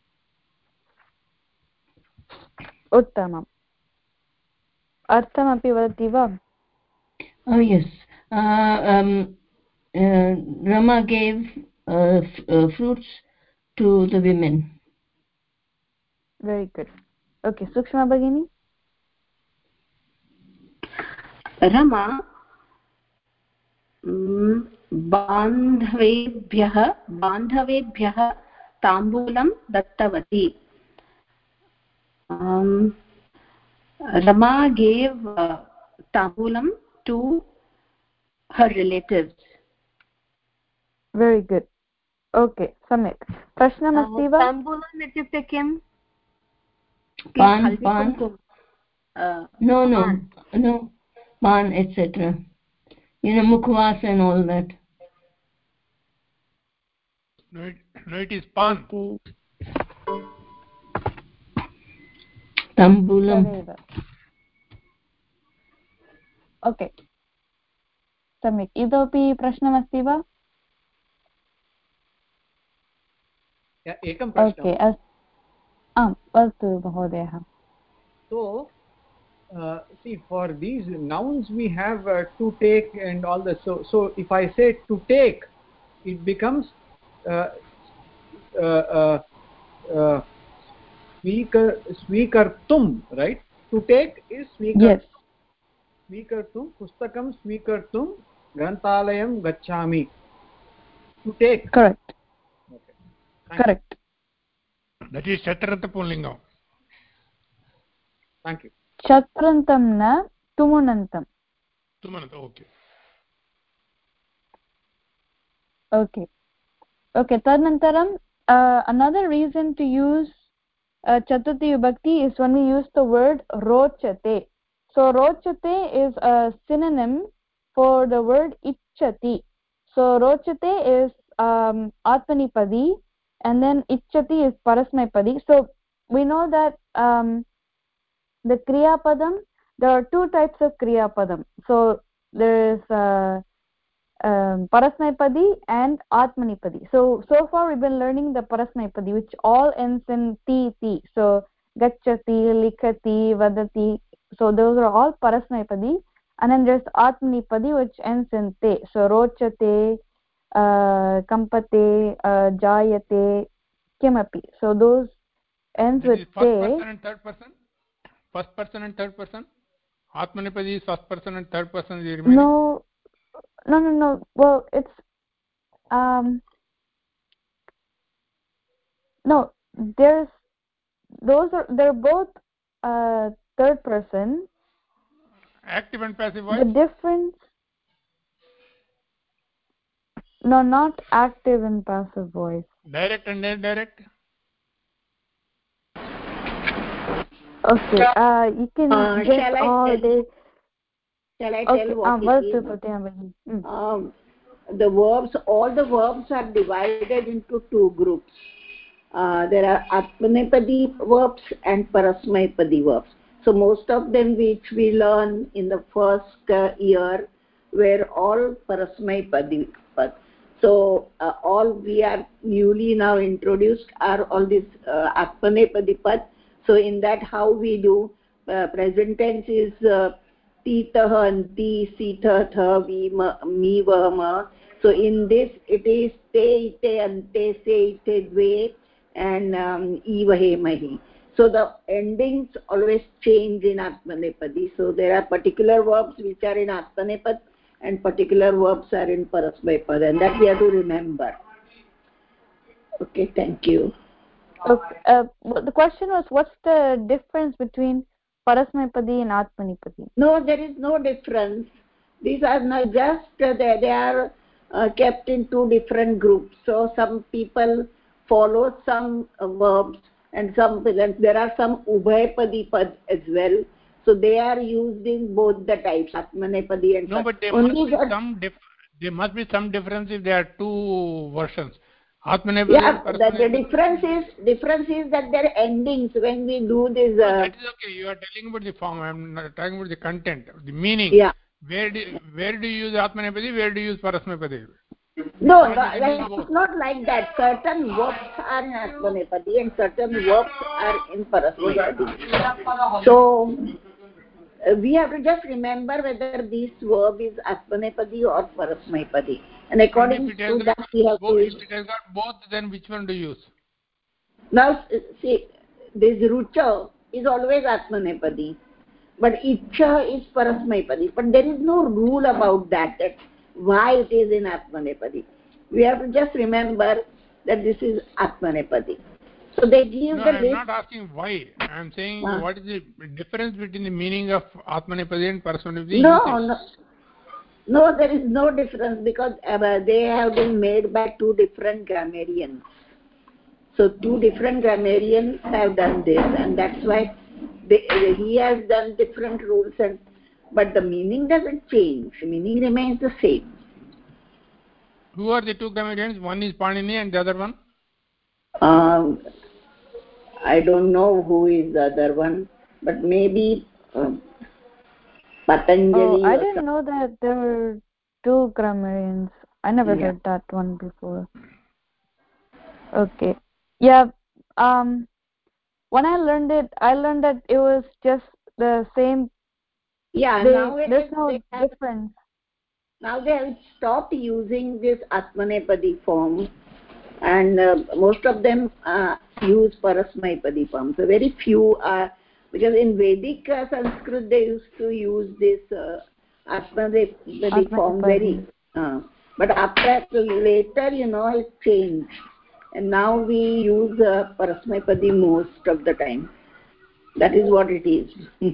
Speaker 1: उत्तमम्. अर्थमपि वदति वा?
Speaker 8: Oh yes. Uh, um, uh, Rama gave uh, f uh, fruits to the women.
Speaker 1: Very good. Okay, Sukshma Bhagini.
Speaker 3: Rama बान्धवेभ्यः बान्धवेभ्यः ताम्बूलं दत्तवती. um, Rama gave uh, tambulam to her relatives.
Speaker 1: Very good. Okay, सम्यक्. प्रश्नमस्ति वा?
Speaker 9: ताम्बूलम् इत्युक्ते किम्?
Speaker 8: Pan, pan. No, no, no. Pan, et cetera. You know, mukhwas and all that.
Speaker 7: No, it, no, it is pan.
Speaker 8: Tambulam.
Speaker 1: Okay. सम्यक्. इतोपि प्रश्नमस्ति वा?
Speaker 5: एकं प्रश्नम्.
Speaker 1: Okay. आम् वदतु महोदयः.
Speaker 5: So uh, see, for these nouns we have uh, to take and all this. So so if I say to take, it becomes uh, uh, uh, uh, Svikar, svikartum, right? To take is svikar.
Speaker 1: Yes.
Speaker 5: Svikartum, pustakam svikartum, grantalayam gacchami. To take.
Speaker 1: Correct.
Speaker 5: Okay.
Speaker 1: Correct.
Speaker 7: That is Shatrata Pullingam.
Speaker 5: Thank you.
Speaker 1: Shatrantam na tumunantam.
Speaker 7: Tumunantam, okay.
Speaker 1: Okay. Okay, tadnantaram, uh, another reason to use uh, Chaturthi Vibhakti is when we use the word rochate. So rochate is a synonym for the word ichchati. So rochate is um, atmanipadi and then ichchati is parasmaipadi. So we know that um, the kriya padam, there are two types of kriya padam. So there is uh, um, parasmaipadi and atmanipadi. So so far we've been learning the parasmaipadi, which all ends in ti ti. So gacchati, likhati, vadati. So those are all parasmaipadi. And then there's atmanipadi, which ends in te. So rochate, uh, kampate, uh, jayate, kimapi. So those ends
Speaker 7: That
Speaker 1: with
Speaker 7: is
Speaker 1: te.
Speaker 7: first person and third person? First person and third person? Atmanipadi is first person and third person is the remaining?
Speaker 1: No, no, no, no. Well, it's um no. There's those are they're both uh third person.
Speaker 7: Active and passive voice?
Speaker 1: The difference. No, not active and passive voice.
Speaker 7: Direct and indirect?
Speaker 1: Okay. Uh, you can
Speaker 4: Uh,
Speaker 1: get
Speaker 4: shall I
Speaker 1: all
Speaker 4: tell,
Speaker 1: day.
Speaker 4: Shall I
Speaker 1: Okay.
Speaker 4: tell what
Speaker 1: Um,
Speaker 4: it is?
Speaker 1: mm.
Speaker 4: Um, the verbs, all the verbs are divided into two groups. Uh, there are Atmanepadi verbs and Parasmaipadi verbs. So most of them which we learn in the first uh, year were all Parasmaipadi. So uh, all we are newly now introduced are all these uh, Atmanepadi pad. So in that how we do uh, present tense is uh, titah, anti, sitha, tha, vima, mi, vama. So in this it is te, ite, ante, se, ite, dve and um, ivahe, mahi. So the endings always change in Atmanepadi. So there are particular verbs which are in Atmanepad and particular verbs are in Parasmaipad, and that we have to remember. Okay, thank you.
Speaker 1: Okay. Uh, the question was, what's the difference between Parasmaipadi and Atmanipadi?
Speaker 4: No, there is no difference. These are not just uh, they, they are uh, kept in two different groups. So some people follow some uh, verbs and some there are some Ubhayapadi pad as well. So they are used in both the types, Atmanepadi and
Speaker 7: no, but there
Speaker 4: only
Speaker 7: must be some dif there must be some difference if there are two versions. Atmanepadi
Speaker 4: yeah,
Speaker 7: and
Speaker 4: the, the difference is difference is that their endings when we do this. Uh,
Speaker 7: no, that is okay. You are telling about the form. I am not talking about the content, the meaning.
Speaker 4: Yeah.
Speaker 7: Where do where do you use Atmanepadi? Where do you use Parasmaipadi?
Speaker 4: No, no, like, it's not like that. Certain verbs are in Atmanepadi and certain verbs are in Parasmepadi. So uh, we have to just remember whether this verb is Atmanepadi or Parasmepadi. And according
Speaker 7: and if it
Speaker 4: to that
Speaker 7: got,
Speaker 4: we have to
Speaker 7: if it has got both, then which one to use?
Speaker 4: Now see, this Rucha is always Atmanepadi. But Ichha is Parasmepadi. But there is no rule about that, that why it is in Atmanepadi. We have to just remember that this is Atmanepadi. So they give
Speaker 7: no,
Speaker 4: the
Speaker 7: I'm
Speaker 4: list.
Speaker 7: not asking why. I'm saying
Speaker 4: uh,
Speaker 7: what is the difference between the meaning of Atmanepadi and Parasmepadi?
Speaker 4: No, no, no, there is no difference because uh, they have been made by two different grammarians. So two different grammarians have done this, and that's why they, he has done different rules, and but the meaning doesn't change. The meaning remains the same.
Speaker 7: Who are the two grammarians? One is Panini and the other one?
Speaker 4: Um, I don't know who is the other one, but maybe um, Patanjali.
Speaker 1: Oh, I didn't know that there were two grammarians. I never
Speaker 4: Yeah.
Speaker 1: heard that one before. Okay. Yeah. Um. When I learned it, I learned that it was just the same.
Speaker 4: Yeah.
Speaker 1: They,
Speaker 4: now it
Speaker 1: there's
Speaker 4: is,
Speaker 1: no
Speaker 4: they have,
Speaker 1: difference.
Speaker 4: now they have stopped using this Atmanepadi form, and uh, most of them uh, use Parasmaipadi form. So very few are, because in Vedic uh, Sanskrit they used to use this uh, Atmanepadi form very. Uh, but after later, you know, it changed, and now we use uh, Parasmaipadi most of the time. That is what it is.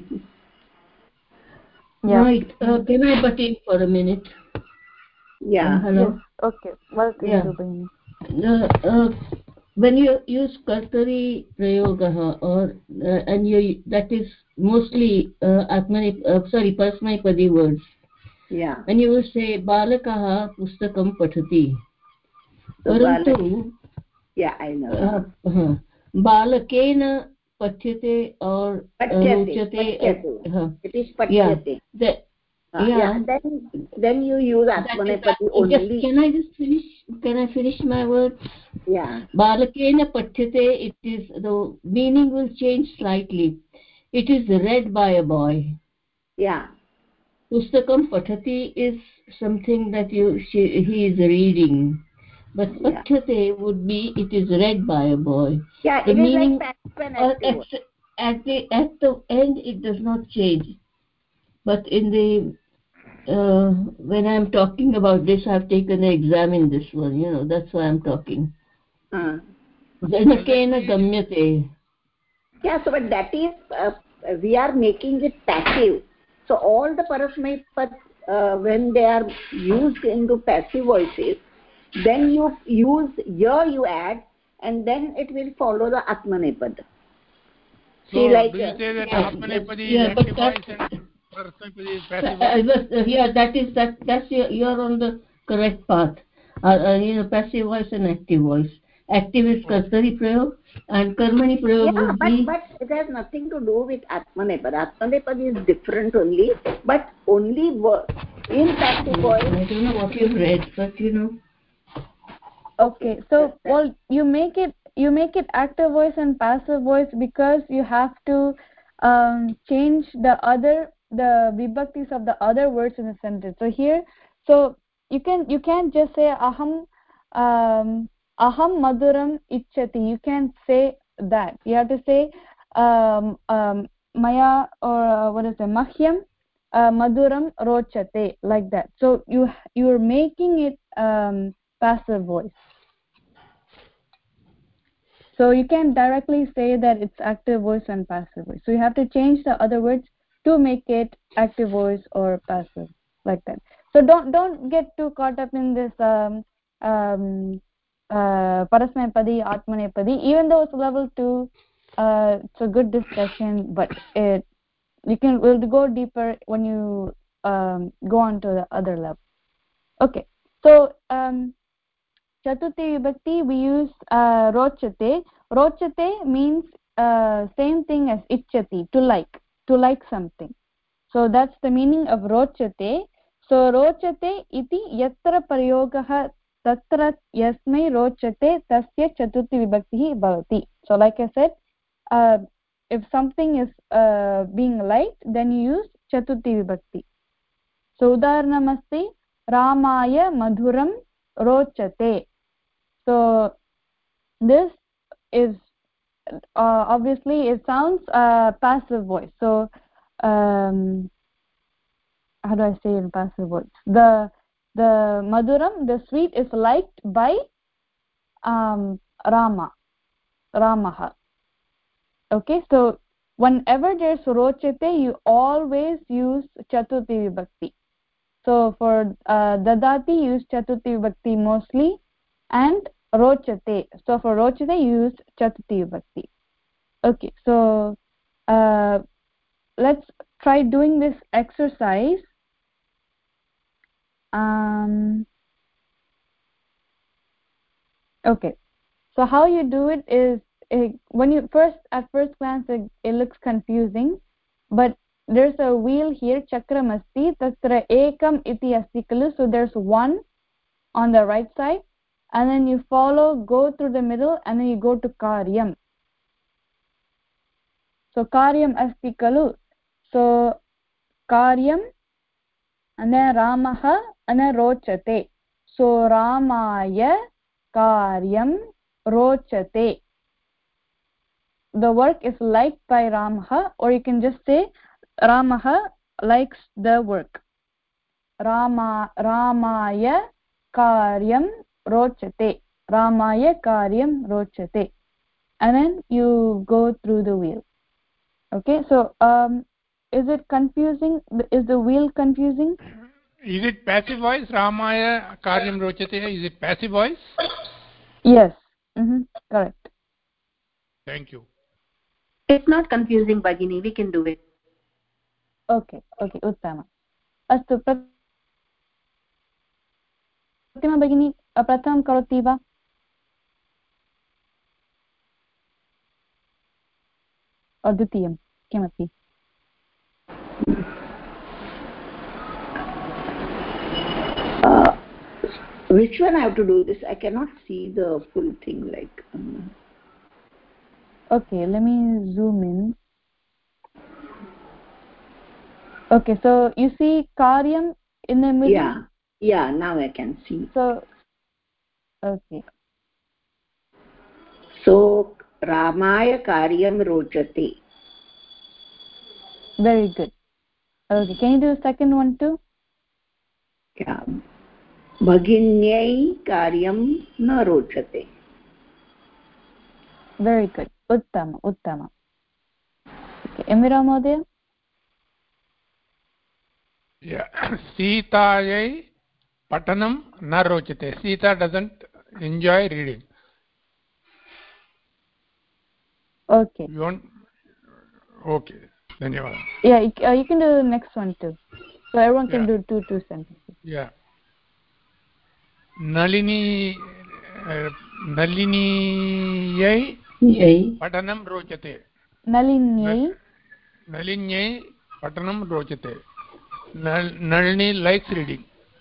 Speaker 1: Yeah.
Speaker 8: Right. Uh, can I butt in for a minute?
Speaker 4: Yeah.
Speaker 8: Uh, hello.
Speaker 1: Yes. Okay. Welcome,
Speaker 8: Yeah.
Speaker 1: Rubini.
Speaker 8: Uh, uh, when you use kartari prayogaha, or uh, and you that is mostly uh, atmani uh, sorry parasmaipadi words.
Speaker 4: Yeah.
Speaker 8: And you will say balakaha pustakam pathati.
Speaker 4: So
Speaker 8: Parantu.
Speaker 4: balak, yeah, I know.
Speaker 8: Uh, uh, balakena pathyate or
Speaker 4: Patyate.
Speaker 8: rochate.
Speaker 4: Patyate.
Speaker 8: Uh,
Speaker 4: It is
Speaker 8: yeah.
Speaker 4: patyate.
Speaker 8: That,
Speaker 4: Uh,
Speaker 8: yeah.
Speaker 4: yeah. Then then you use Atmanepadi only.
Speaker 8: Just, can I just finish? Can I finish my words?
Speaker 4: Yeah.
Speaker 8: Balakena pathyate. It is, the meaning will change slightly. It is read by a boy.
Speaker 4: Yeah.
Speaker 8: Pustakam pathati is something that you she, he is reading. But
Speaker 4: Yeah.
Speaker 8: pathyate would be it is read by a boy.
Speaker 4: Yeah,
Speaker 8: The
Speaker 4: it
Speaker 8: meaning
Speaker 4: is like passive and
Speaker 8: uh,
Speaker 4: active.
Speaker 8: at, at the at the end it does not change. But in the uh, when I'm talking about this, I've taken an exam in this one. You know, that's why I'm talking.
Speaker 4: Uh.
Speaker 8: Janakena gamyate.
Speaker 4: Yeah, so but that is, uh, we are making it passive. So all the Parasmaipat, uh, when they are used into passive voices, then you use ya you add, and then it will follow the Atmanepad.
Speaker 7: So
Speaker 4: See, like,
Speaker 7: do you say that
Speaker 8: Yeah,
Speaker 7: Atmanepadi
Speaker 8: yeah,
Speaker 7: is
Speaker 8: but
Speaker 7: active
Speaker 8: that,
Speaker 7: voice and Parasmepadi is passive
Speaker 8: uh,
Speaker 7: voice?
Speaker 8: uh, yeah, that is that. That's your, you're on the correct path. Uh, uh, you know, passive voice and active voice. Active is kartari prayog, and karmani prayog
Speaker 4: yeah,
Speaker 8: would
Speaker 4: but,
Speaker 8: be.
Speaker 4: but it has nothing to do with Atmanepad. Atmanepad is different only, but only word. In passive voice.
Speaker 8: I don't know what you've read, but you know.
Speaker 1: Okay. So, well, you make it you make it active voice and passive voice because you have to um, change the other the vibhaktis of the other words in the sentence. So here, so you can you can't just say aham um, aham maduram ichchati. You can't say that. You have to say um, um, maya, or uh, what is it, mahyam uh, maduram rochate, like that. So you you're making it um, passive voice. So you can directly say that it's active voice and passive voice. So you have to change the other words to make it active voice or passive, like that. So don't don't get too caught up in this um, um, uh, Parasmaipadi, Atmanepadi. Even though it's level two, uh, it's a good discussion, but it you can we'll go deeper when you um, go on to the other level. Okay, so. Um, Chaturthi Vibhakti, we use uh, rochate. Rochate means uh, same thing as ichchati, to like, to like something. So that's the meaning of rochate. So rochate iti yatra prayogaha तत्र यस्मै रोचते तस्य चतुर्थी विभक्तिः भवति. So like I said, uh, if something is uh, being liked, then you use chaturthi vibhakti. So udaharanamasti Ramaya madhuram rochate. So this is uh, obviously it sounds uh, passive voice. So um, how do I say in passive voice? The the madhuram, the sweet, is liked by um, Rama, Ramaha. Okay, so whenever there's rochate, you always use chaturthi vibhakti. So for uh, dadati, use chaturthi vibhakti mostly, and rochate. So for rochate, you use chaturthi vibhakti. Okay, so uh, let's try doing this exercise. Um, okay, so how you do it is, it, when you first at first glance it, it looks confusing, but there's a wheel here, chakram asti, tatra ekam iti asti kalu. So there's one on the right side, and then you follow, go through the middle, and then you go to karyam. So karyam asti kalu. So karyam, and then ramaha, and then rochate. So ramaya karyam rochate. The work is liked by Ramaha, or you can just say Ramaha likes the work. Rama Ramaya karyam rochate. Ramaya karyam rochate. And then you go through the wheel. Okay, so um, is it confusing? Is the wheel confusing?
Speaker 7: Is it passive voice? Ramaya karyam rochate. Is it passive voice?
Speaker 1: Yes. Mm-hmm. Correct.
Speaker 7: Thank you.
Speaker 3: It's not confusing, Bhagini. We can do it.
Speaker 1: Okay. Okay. Uttama. Astu. Pratima Bhagini, pratamam karoti va? Or dutiyam? Kimapi?
Speaker 4: Uh, which one I have to do this? I cannot see the full thing. Like. Um,
Speaker 1: Okay, let me zoom in. Okay, so you see karyam in the middle?
Speaker 4: Yeah, yeah, now I can see.
Speaker 1: So, okay.
Speaker 4: So, Ramaya karyam rochate.
Speaker 1: Very good. Okay, can you do the second one too?
Speaker 4: Yeah. Bhaginyai karyam na rochate.
Speaker 1: Very good. Uttama, uttama. Okay, Emira Mahodaya?
Speaker 7: Yeah. Sitayai patanam na rochate. Sita doesn't enjoy reading.
Speaker 1: Okay.
Speaker 7: You want? Okay. Dhanyawad.
Speaker 1: Yeah, you, uh, you can do the next one too. So everyone can
Speaker 7: Yeah.
Speaker 1: do two, two sentences.
Speaker 7: Yeah. Nalini, uh, Naliniyai patanam rochate.
Speaker 1: Nalinyai.
Speaker 7: Nalinyai patanam rochate. Nal, Nalini likes reading.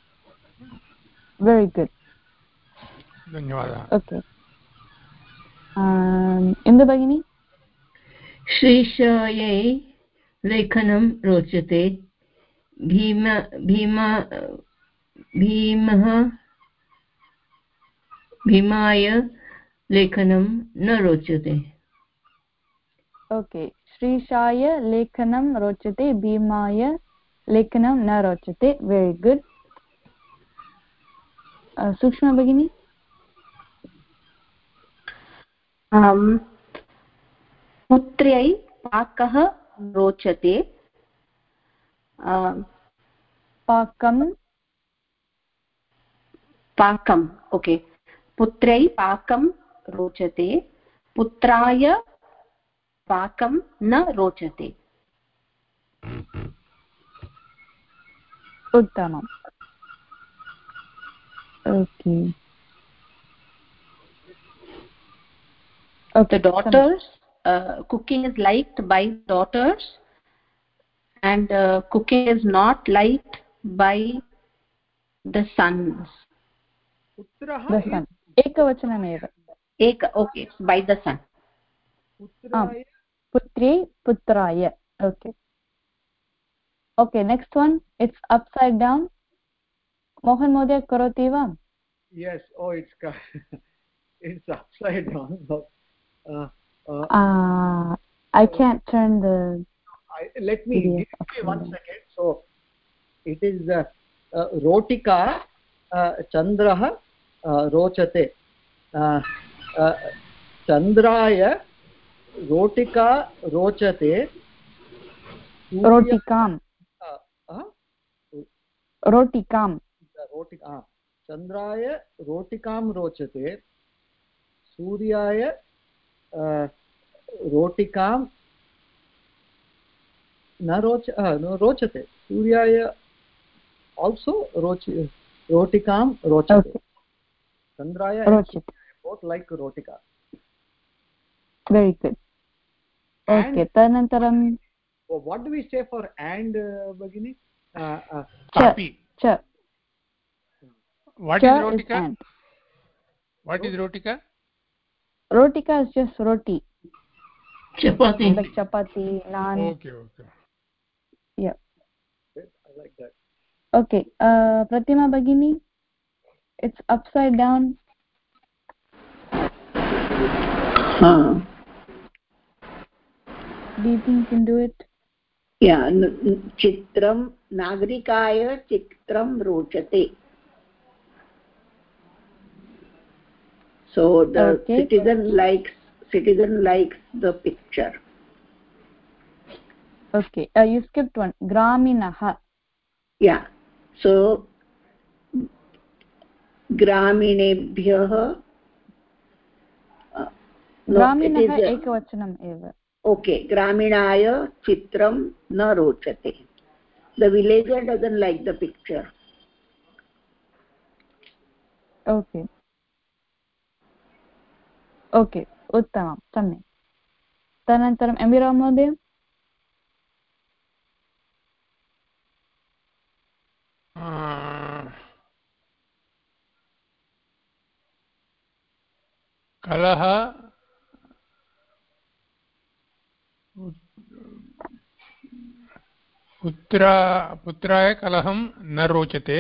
Speaker 1: Very good.
Speaker 7: Dhanyawad.
Speaker 1: Okay. Um, Indu Bhagini?
Speaker 8: श्रीशायै लेखनं रोचते. भीम भीमा भीमः भीमाय लेखनं न रोचते.
Speaker 1: Okay. Shrishaya lekhanam rochate, Bhimaya lekhanam na rochate. Very good. Uh, Sukshma Bhagini?
Speaker 3: um, पुत्र्यै पाकः रोचते.
Speaker 1: पाकं
Speaker 3: पाकम् okay पुत्र्यै पाकं रोचते. पुत्राय पाकं न रोचते.
Speaker 1: उत्तमम्. Okay.
Speaker 3: Okay. The daughters, uh, cooking is liked by daughters, and uh, cooking is not liked by the sons.
Speaker 5: putrah
Speaker 1: the son ekavachanam
Speaker 3: ek okay by the son
Speaker 5: putraya
Speaker 1: putri putraya. Okay, okay, next one, it's upside down. Mohan Mohdaya karoti va?
Speaker 5: Yes. Oh, it's it's upside down. uh, uh,
Speaker 1: uh, I can't turn the
Speaker 5: I, let me give me one second. So it is uh, uh, rotika uh, chandrah uh, rochate uh, uh, chandraya rotika rochate
Speaker 1: rotikam
Speaker 5: uh, uh,
Speaker 1: rotikam
Speaker 5: rotika chandraya rotikam rochate suryaya uh, rotikam na roch uh, no rochate suryaya also roch rotikam rochate okay. chandraya rochate both like rotika.
Speaker 1: Very good. Okay, tanantaram
Speaker 5: oh, what do we say for and uh, bagini uh, uh,
Speaker 7: Kapi.
Speaker 1: Cha.
Speaker 7: What
Speaker 1: cha
Speaker 7: is rotika?
Speaker 1: Is
Speaker 7: what is rotika?
Speaker 1: Rotika is just roti.
Speaker 8: Chapati.
Speaker 1: Like chapati, naan.
Speaker 7: Okay, okay.
Speaker 1: Yeah.
Speaker 5: I like that.
Speaker 1: Okay, uh, Pratima Bagini, it's upside down.
Speaker 4: Huh.
Speaker 1: Do you think you can do it?
Speaker 4: Yeah, chitram nagrikaya chitram rochate. So the okay. citizen likes citizen likes the picture.
Speaker 1: Okay, uh, you skipped one. Graminaha.
Speaker 4: Yeah. So graminebhyah. Uh, no,
Speaker 1: Graminaha ekavachanam eva.
Speaker 4: Okay, graminaya chitram na rochate. The villager doesn't like the picture.
Speaker 1: Okay. Okay, uttamam, samyak. Tanantaram Amira Mohdaya.
Speaker 7: Uh, Kalaha पुत्रा पुत्राय कलहं न रोचते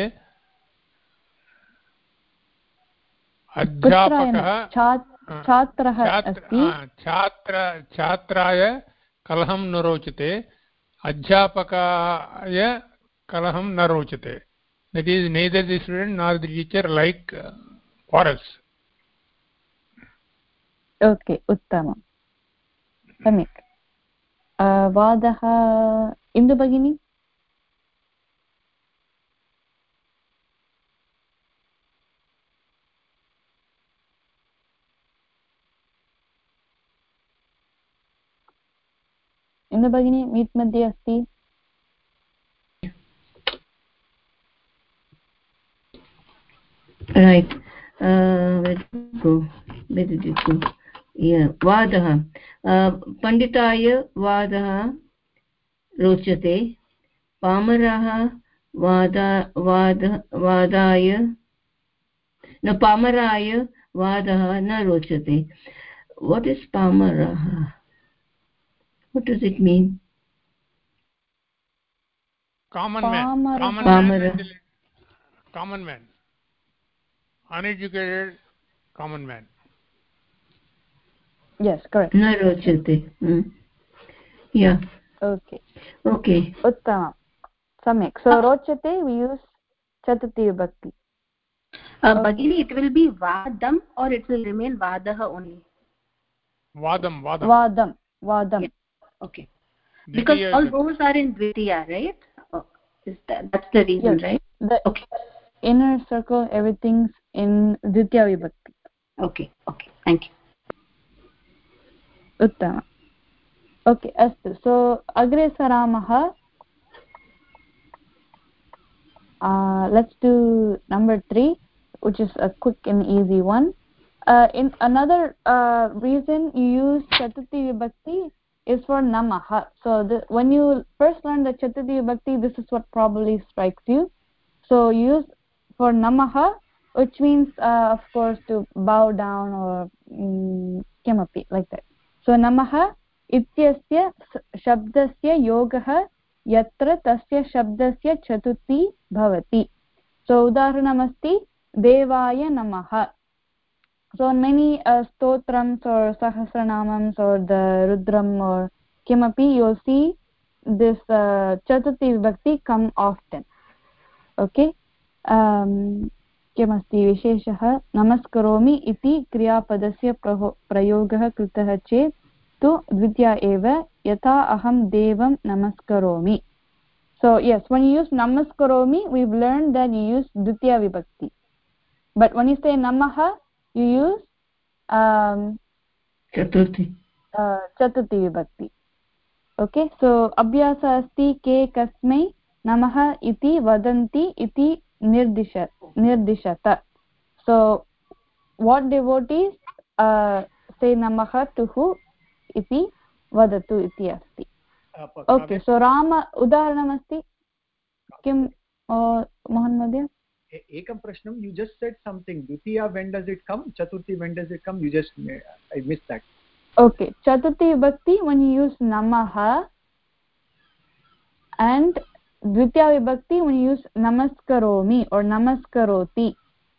Speaker 7: अध्यापकः
Speaker 1: छात्रः अस्ति
Speaker 7: छात्र छात्राय कलहं न रोचते अध्यापकाय कलहं न रोचते. That is, neither the student nor the teacher like uh, quarrels.
Speaker 1: Okay, उत्तमं, सम्यक्. वादः इन्दु भगिनी. इन्दु भगिनी मीट् मध्ये अस्ति.
Speaker 8: Right. Uh, where did you go? Where did you go? Yeah, vadah. Uh, Panditaya vadah rochate. Pamaraha vada vada vadaya. No, pamaraya vadah na rochate. What is pamaraha? What does it mean?
Speaker 7: Common man. Common man. Common man. Uneducated common man.
Speaker 1: Yes, correct.
Speaker 8: Na rochate. Hmm. Yeah.
Speaker 1: Okay.
Speaker 8: Okay.
Speaker 1: Uttamam. Samyak. So rochate we use Chaturthi Vibhakti.
Speaker 3: Uh, okay. Bagini, it will be vadam or it will remain vadaha only?
Speaker 7: Vadam, vadam.
Speaker 1: Vadam, vadam. Yeah.
Speaker 3: Okay. Because Dvitiya all those are in Dvitiya, right? Oh, is that that's the reason, yes. Right?
Speaker 1: The
Speaker 3: okay.
Speaker 1: Inner circle, everything's in Dvitiya Vibhakti.
Speaker 3: Okay, okay. Thank you.
Speaker 1: Uttama. Okay, astu. So agre saramaha. Uh, let's do number three, which is a quick and easy one. Uh, in another uh, reason you use Chaturthi Vibhakti is for Namaha. So the, when you first learn the Chaturthi Vibhakti, this is what probably strikes you. So you use for Namaha, which means uh, of course to bow down or um, kimapi like that. So namah ityasya shabdasya yogah yatra tasya shabdasya chatuti bhavati. So udaharanamasti devaya namah. So in many uh, stotrams or sahasranamams or the rudram or kimapi, you'll see this uh, chatuti vibhakti come often. Okay. Um, किमस्ति विशेषः नमस्करोमि इति क्रियापदस्य प्रयोगः कृतः चेत् तु द्वितीया एव यथा अहं देवं नमस्करोमि. So yes, when you use namaskaromi, we've learned that you use dvitiya vibhakti. But when you say namaha, you use um,
Speaker 8: chaturthi
Speaker 1: uh, chaturthi vibhakti. Okay, so abhyasa asti ke kasmai namaha iti vadanti iti nirdishat nirdishata. So what devotees uh, say namaha to who iti vadatu iti asti. Okay, so Rama udaharanam asti kim uh, Mohan Madhya?
Speaker 5: Ekam prashnam, you just said something. Dvitiya, when does it come? Chaturthi, when does it come? You just, I missed that.
Speaker 1: Okay, chaturthi vibhakti when you use namaha, and dvitiya vibhakti when you use namaskaromi or namaskaroti.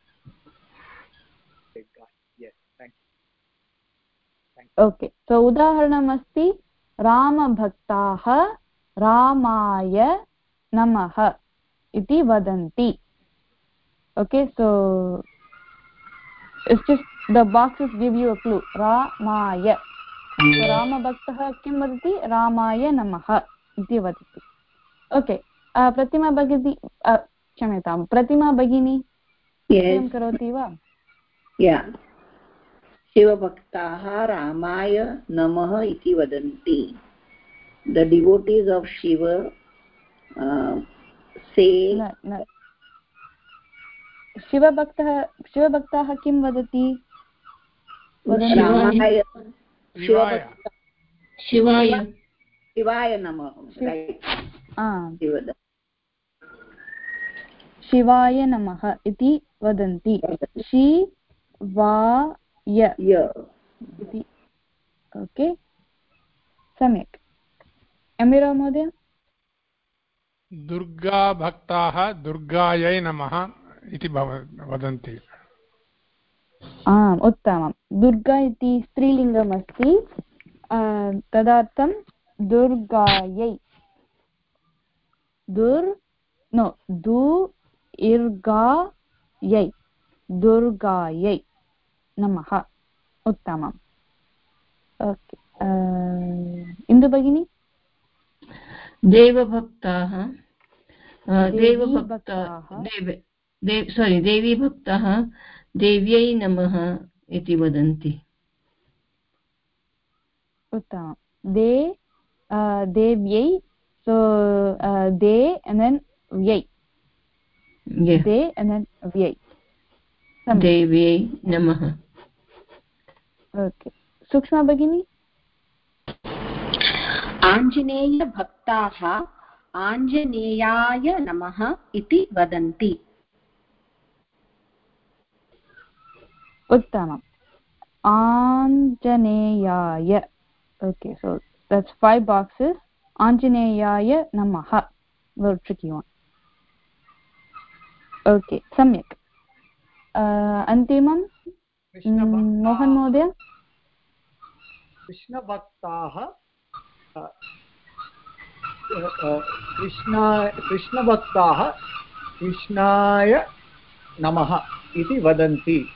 Speaker 5: Yes, thank you. Thank
Speaker 1: you. Okay, so udaharanam asti Rama bhaktaha Ramaya namaha iti vadanti. Okay, so it's just the boxes give you a clue. Ramaya. So Rama bhaktah kim vadati? Ramaya namaha iti vadati. Okay, uh, Pratima Bhagini, uh, क्षम्यतां, Pratima Bhagini, किं करोति वा?
Speaker 4: Yeah. Shivabhaktaha Ramaya Namaha iti vadanti. The devotees of Shiva uh, say.
Speaker 1: No, no. Shivabhaktah, Shivabhaktaha किं वदति?
Speaker 4: Ramaya.
Speaker 8: Shivaya. Shivaya.
Speaker 4: Shivaya Namaha. Right.
Speaker 1: Ah. Shivaya Namaha iti vadanti. Shivaya iti. Okay. Samyak. Amira Mohdaya?
Speaker 7: Durga bhaktaha Durgayai namaha iti vadanti.
Speaker 1: आम् उत्तमं. दुर्गा इति स्त्रीलिङ्गम् अस्ति, तदर्थं दुर्गायै दुर् no दु इर्गायै दुर्गायै नमः. उत्तमम्. ओके, इन्दु भगिनी?
Speaker 8: देवभक्ताः देवभक्ताः देव सोरि देवी भक्ताः देव्यै नमः इति वदन्ति.
Speaker 1: उत्तमं. दे देव्यै, so uh, they and then vyai.
Speaker 8: Yeah.
Speaker 1: They and then vyai.
Speaker 8: Devyai namaha.
Speaker 1: Okay. Sukshma Bhagini?
Speaker 3: Anjaneya भक्ताः आञ्जनेयाय नमः इति वदन्ति.
Speaker 1: Uttamam. Anjaneyaya. Okay, so that's five boxes. Anjaneyaya namaha. Very tricky one. Okay, samyak. Uh, antimam? Mm, Mohan Mohdaya?
Speaker 5: Krishna Bhaktaha uh, uh, Krishna Krishna Bhaktaha Krishnaya Namaha iti vadanti.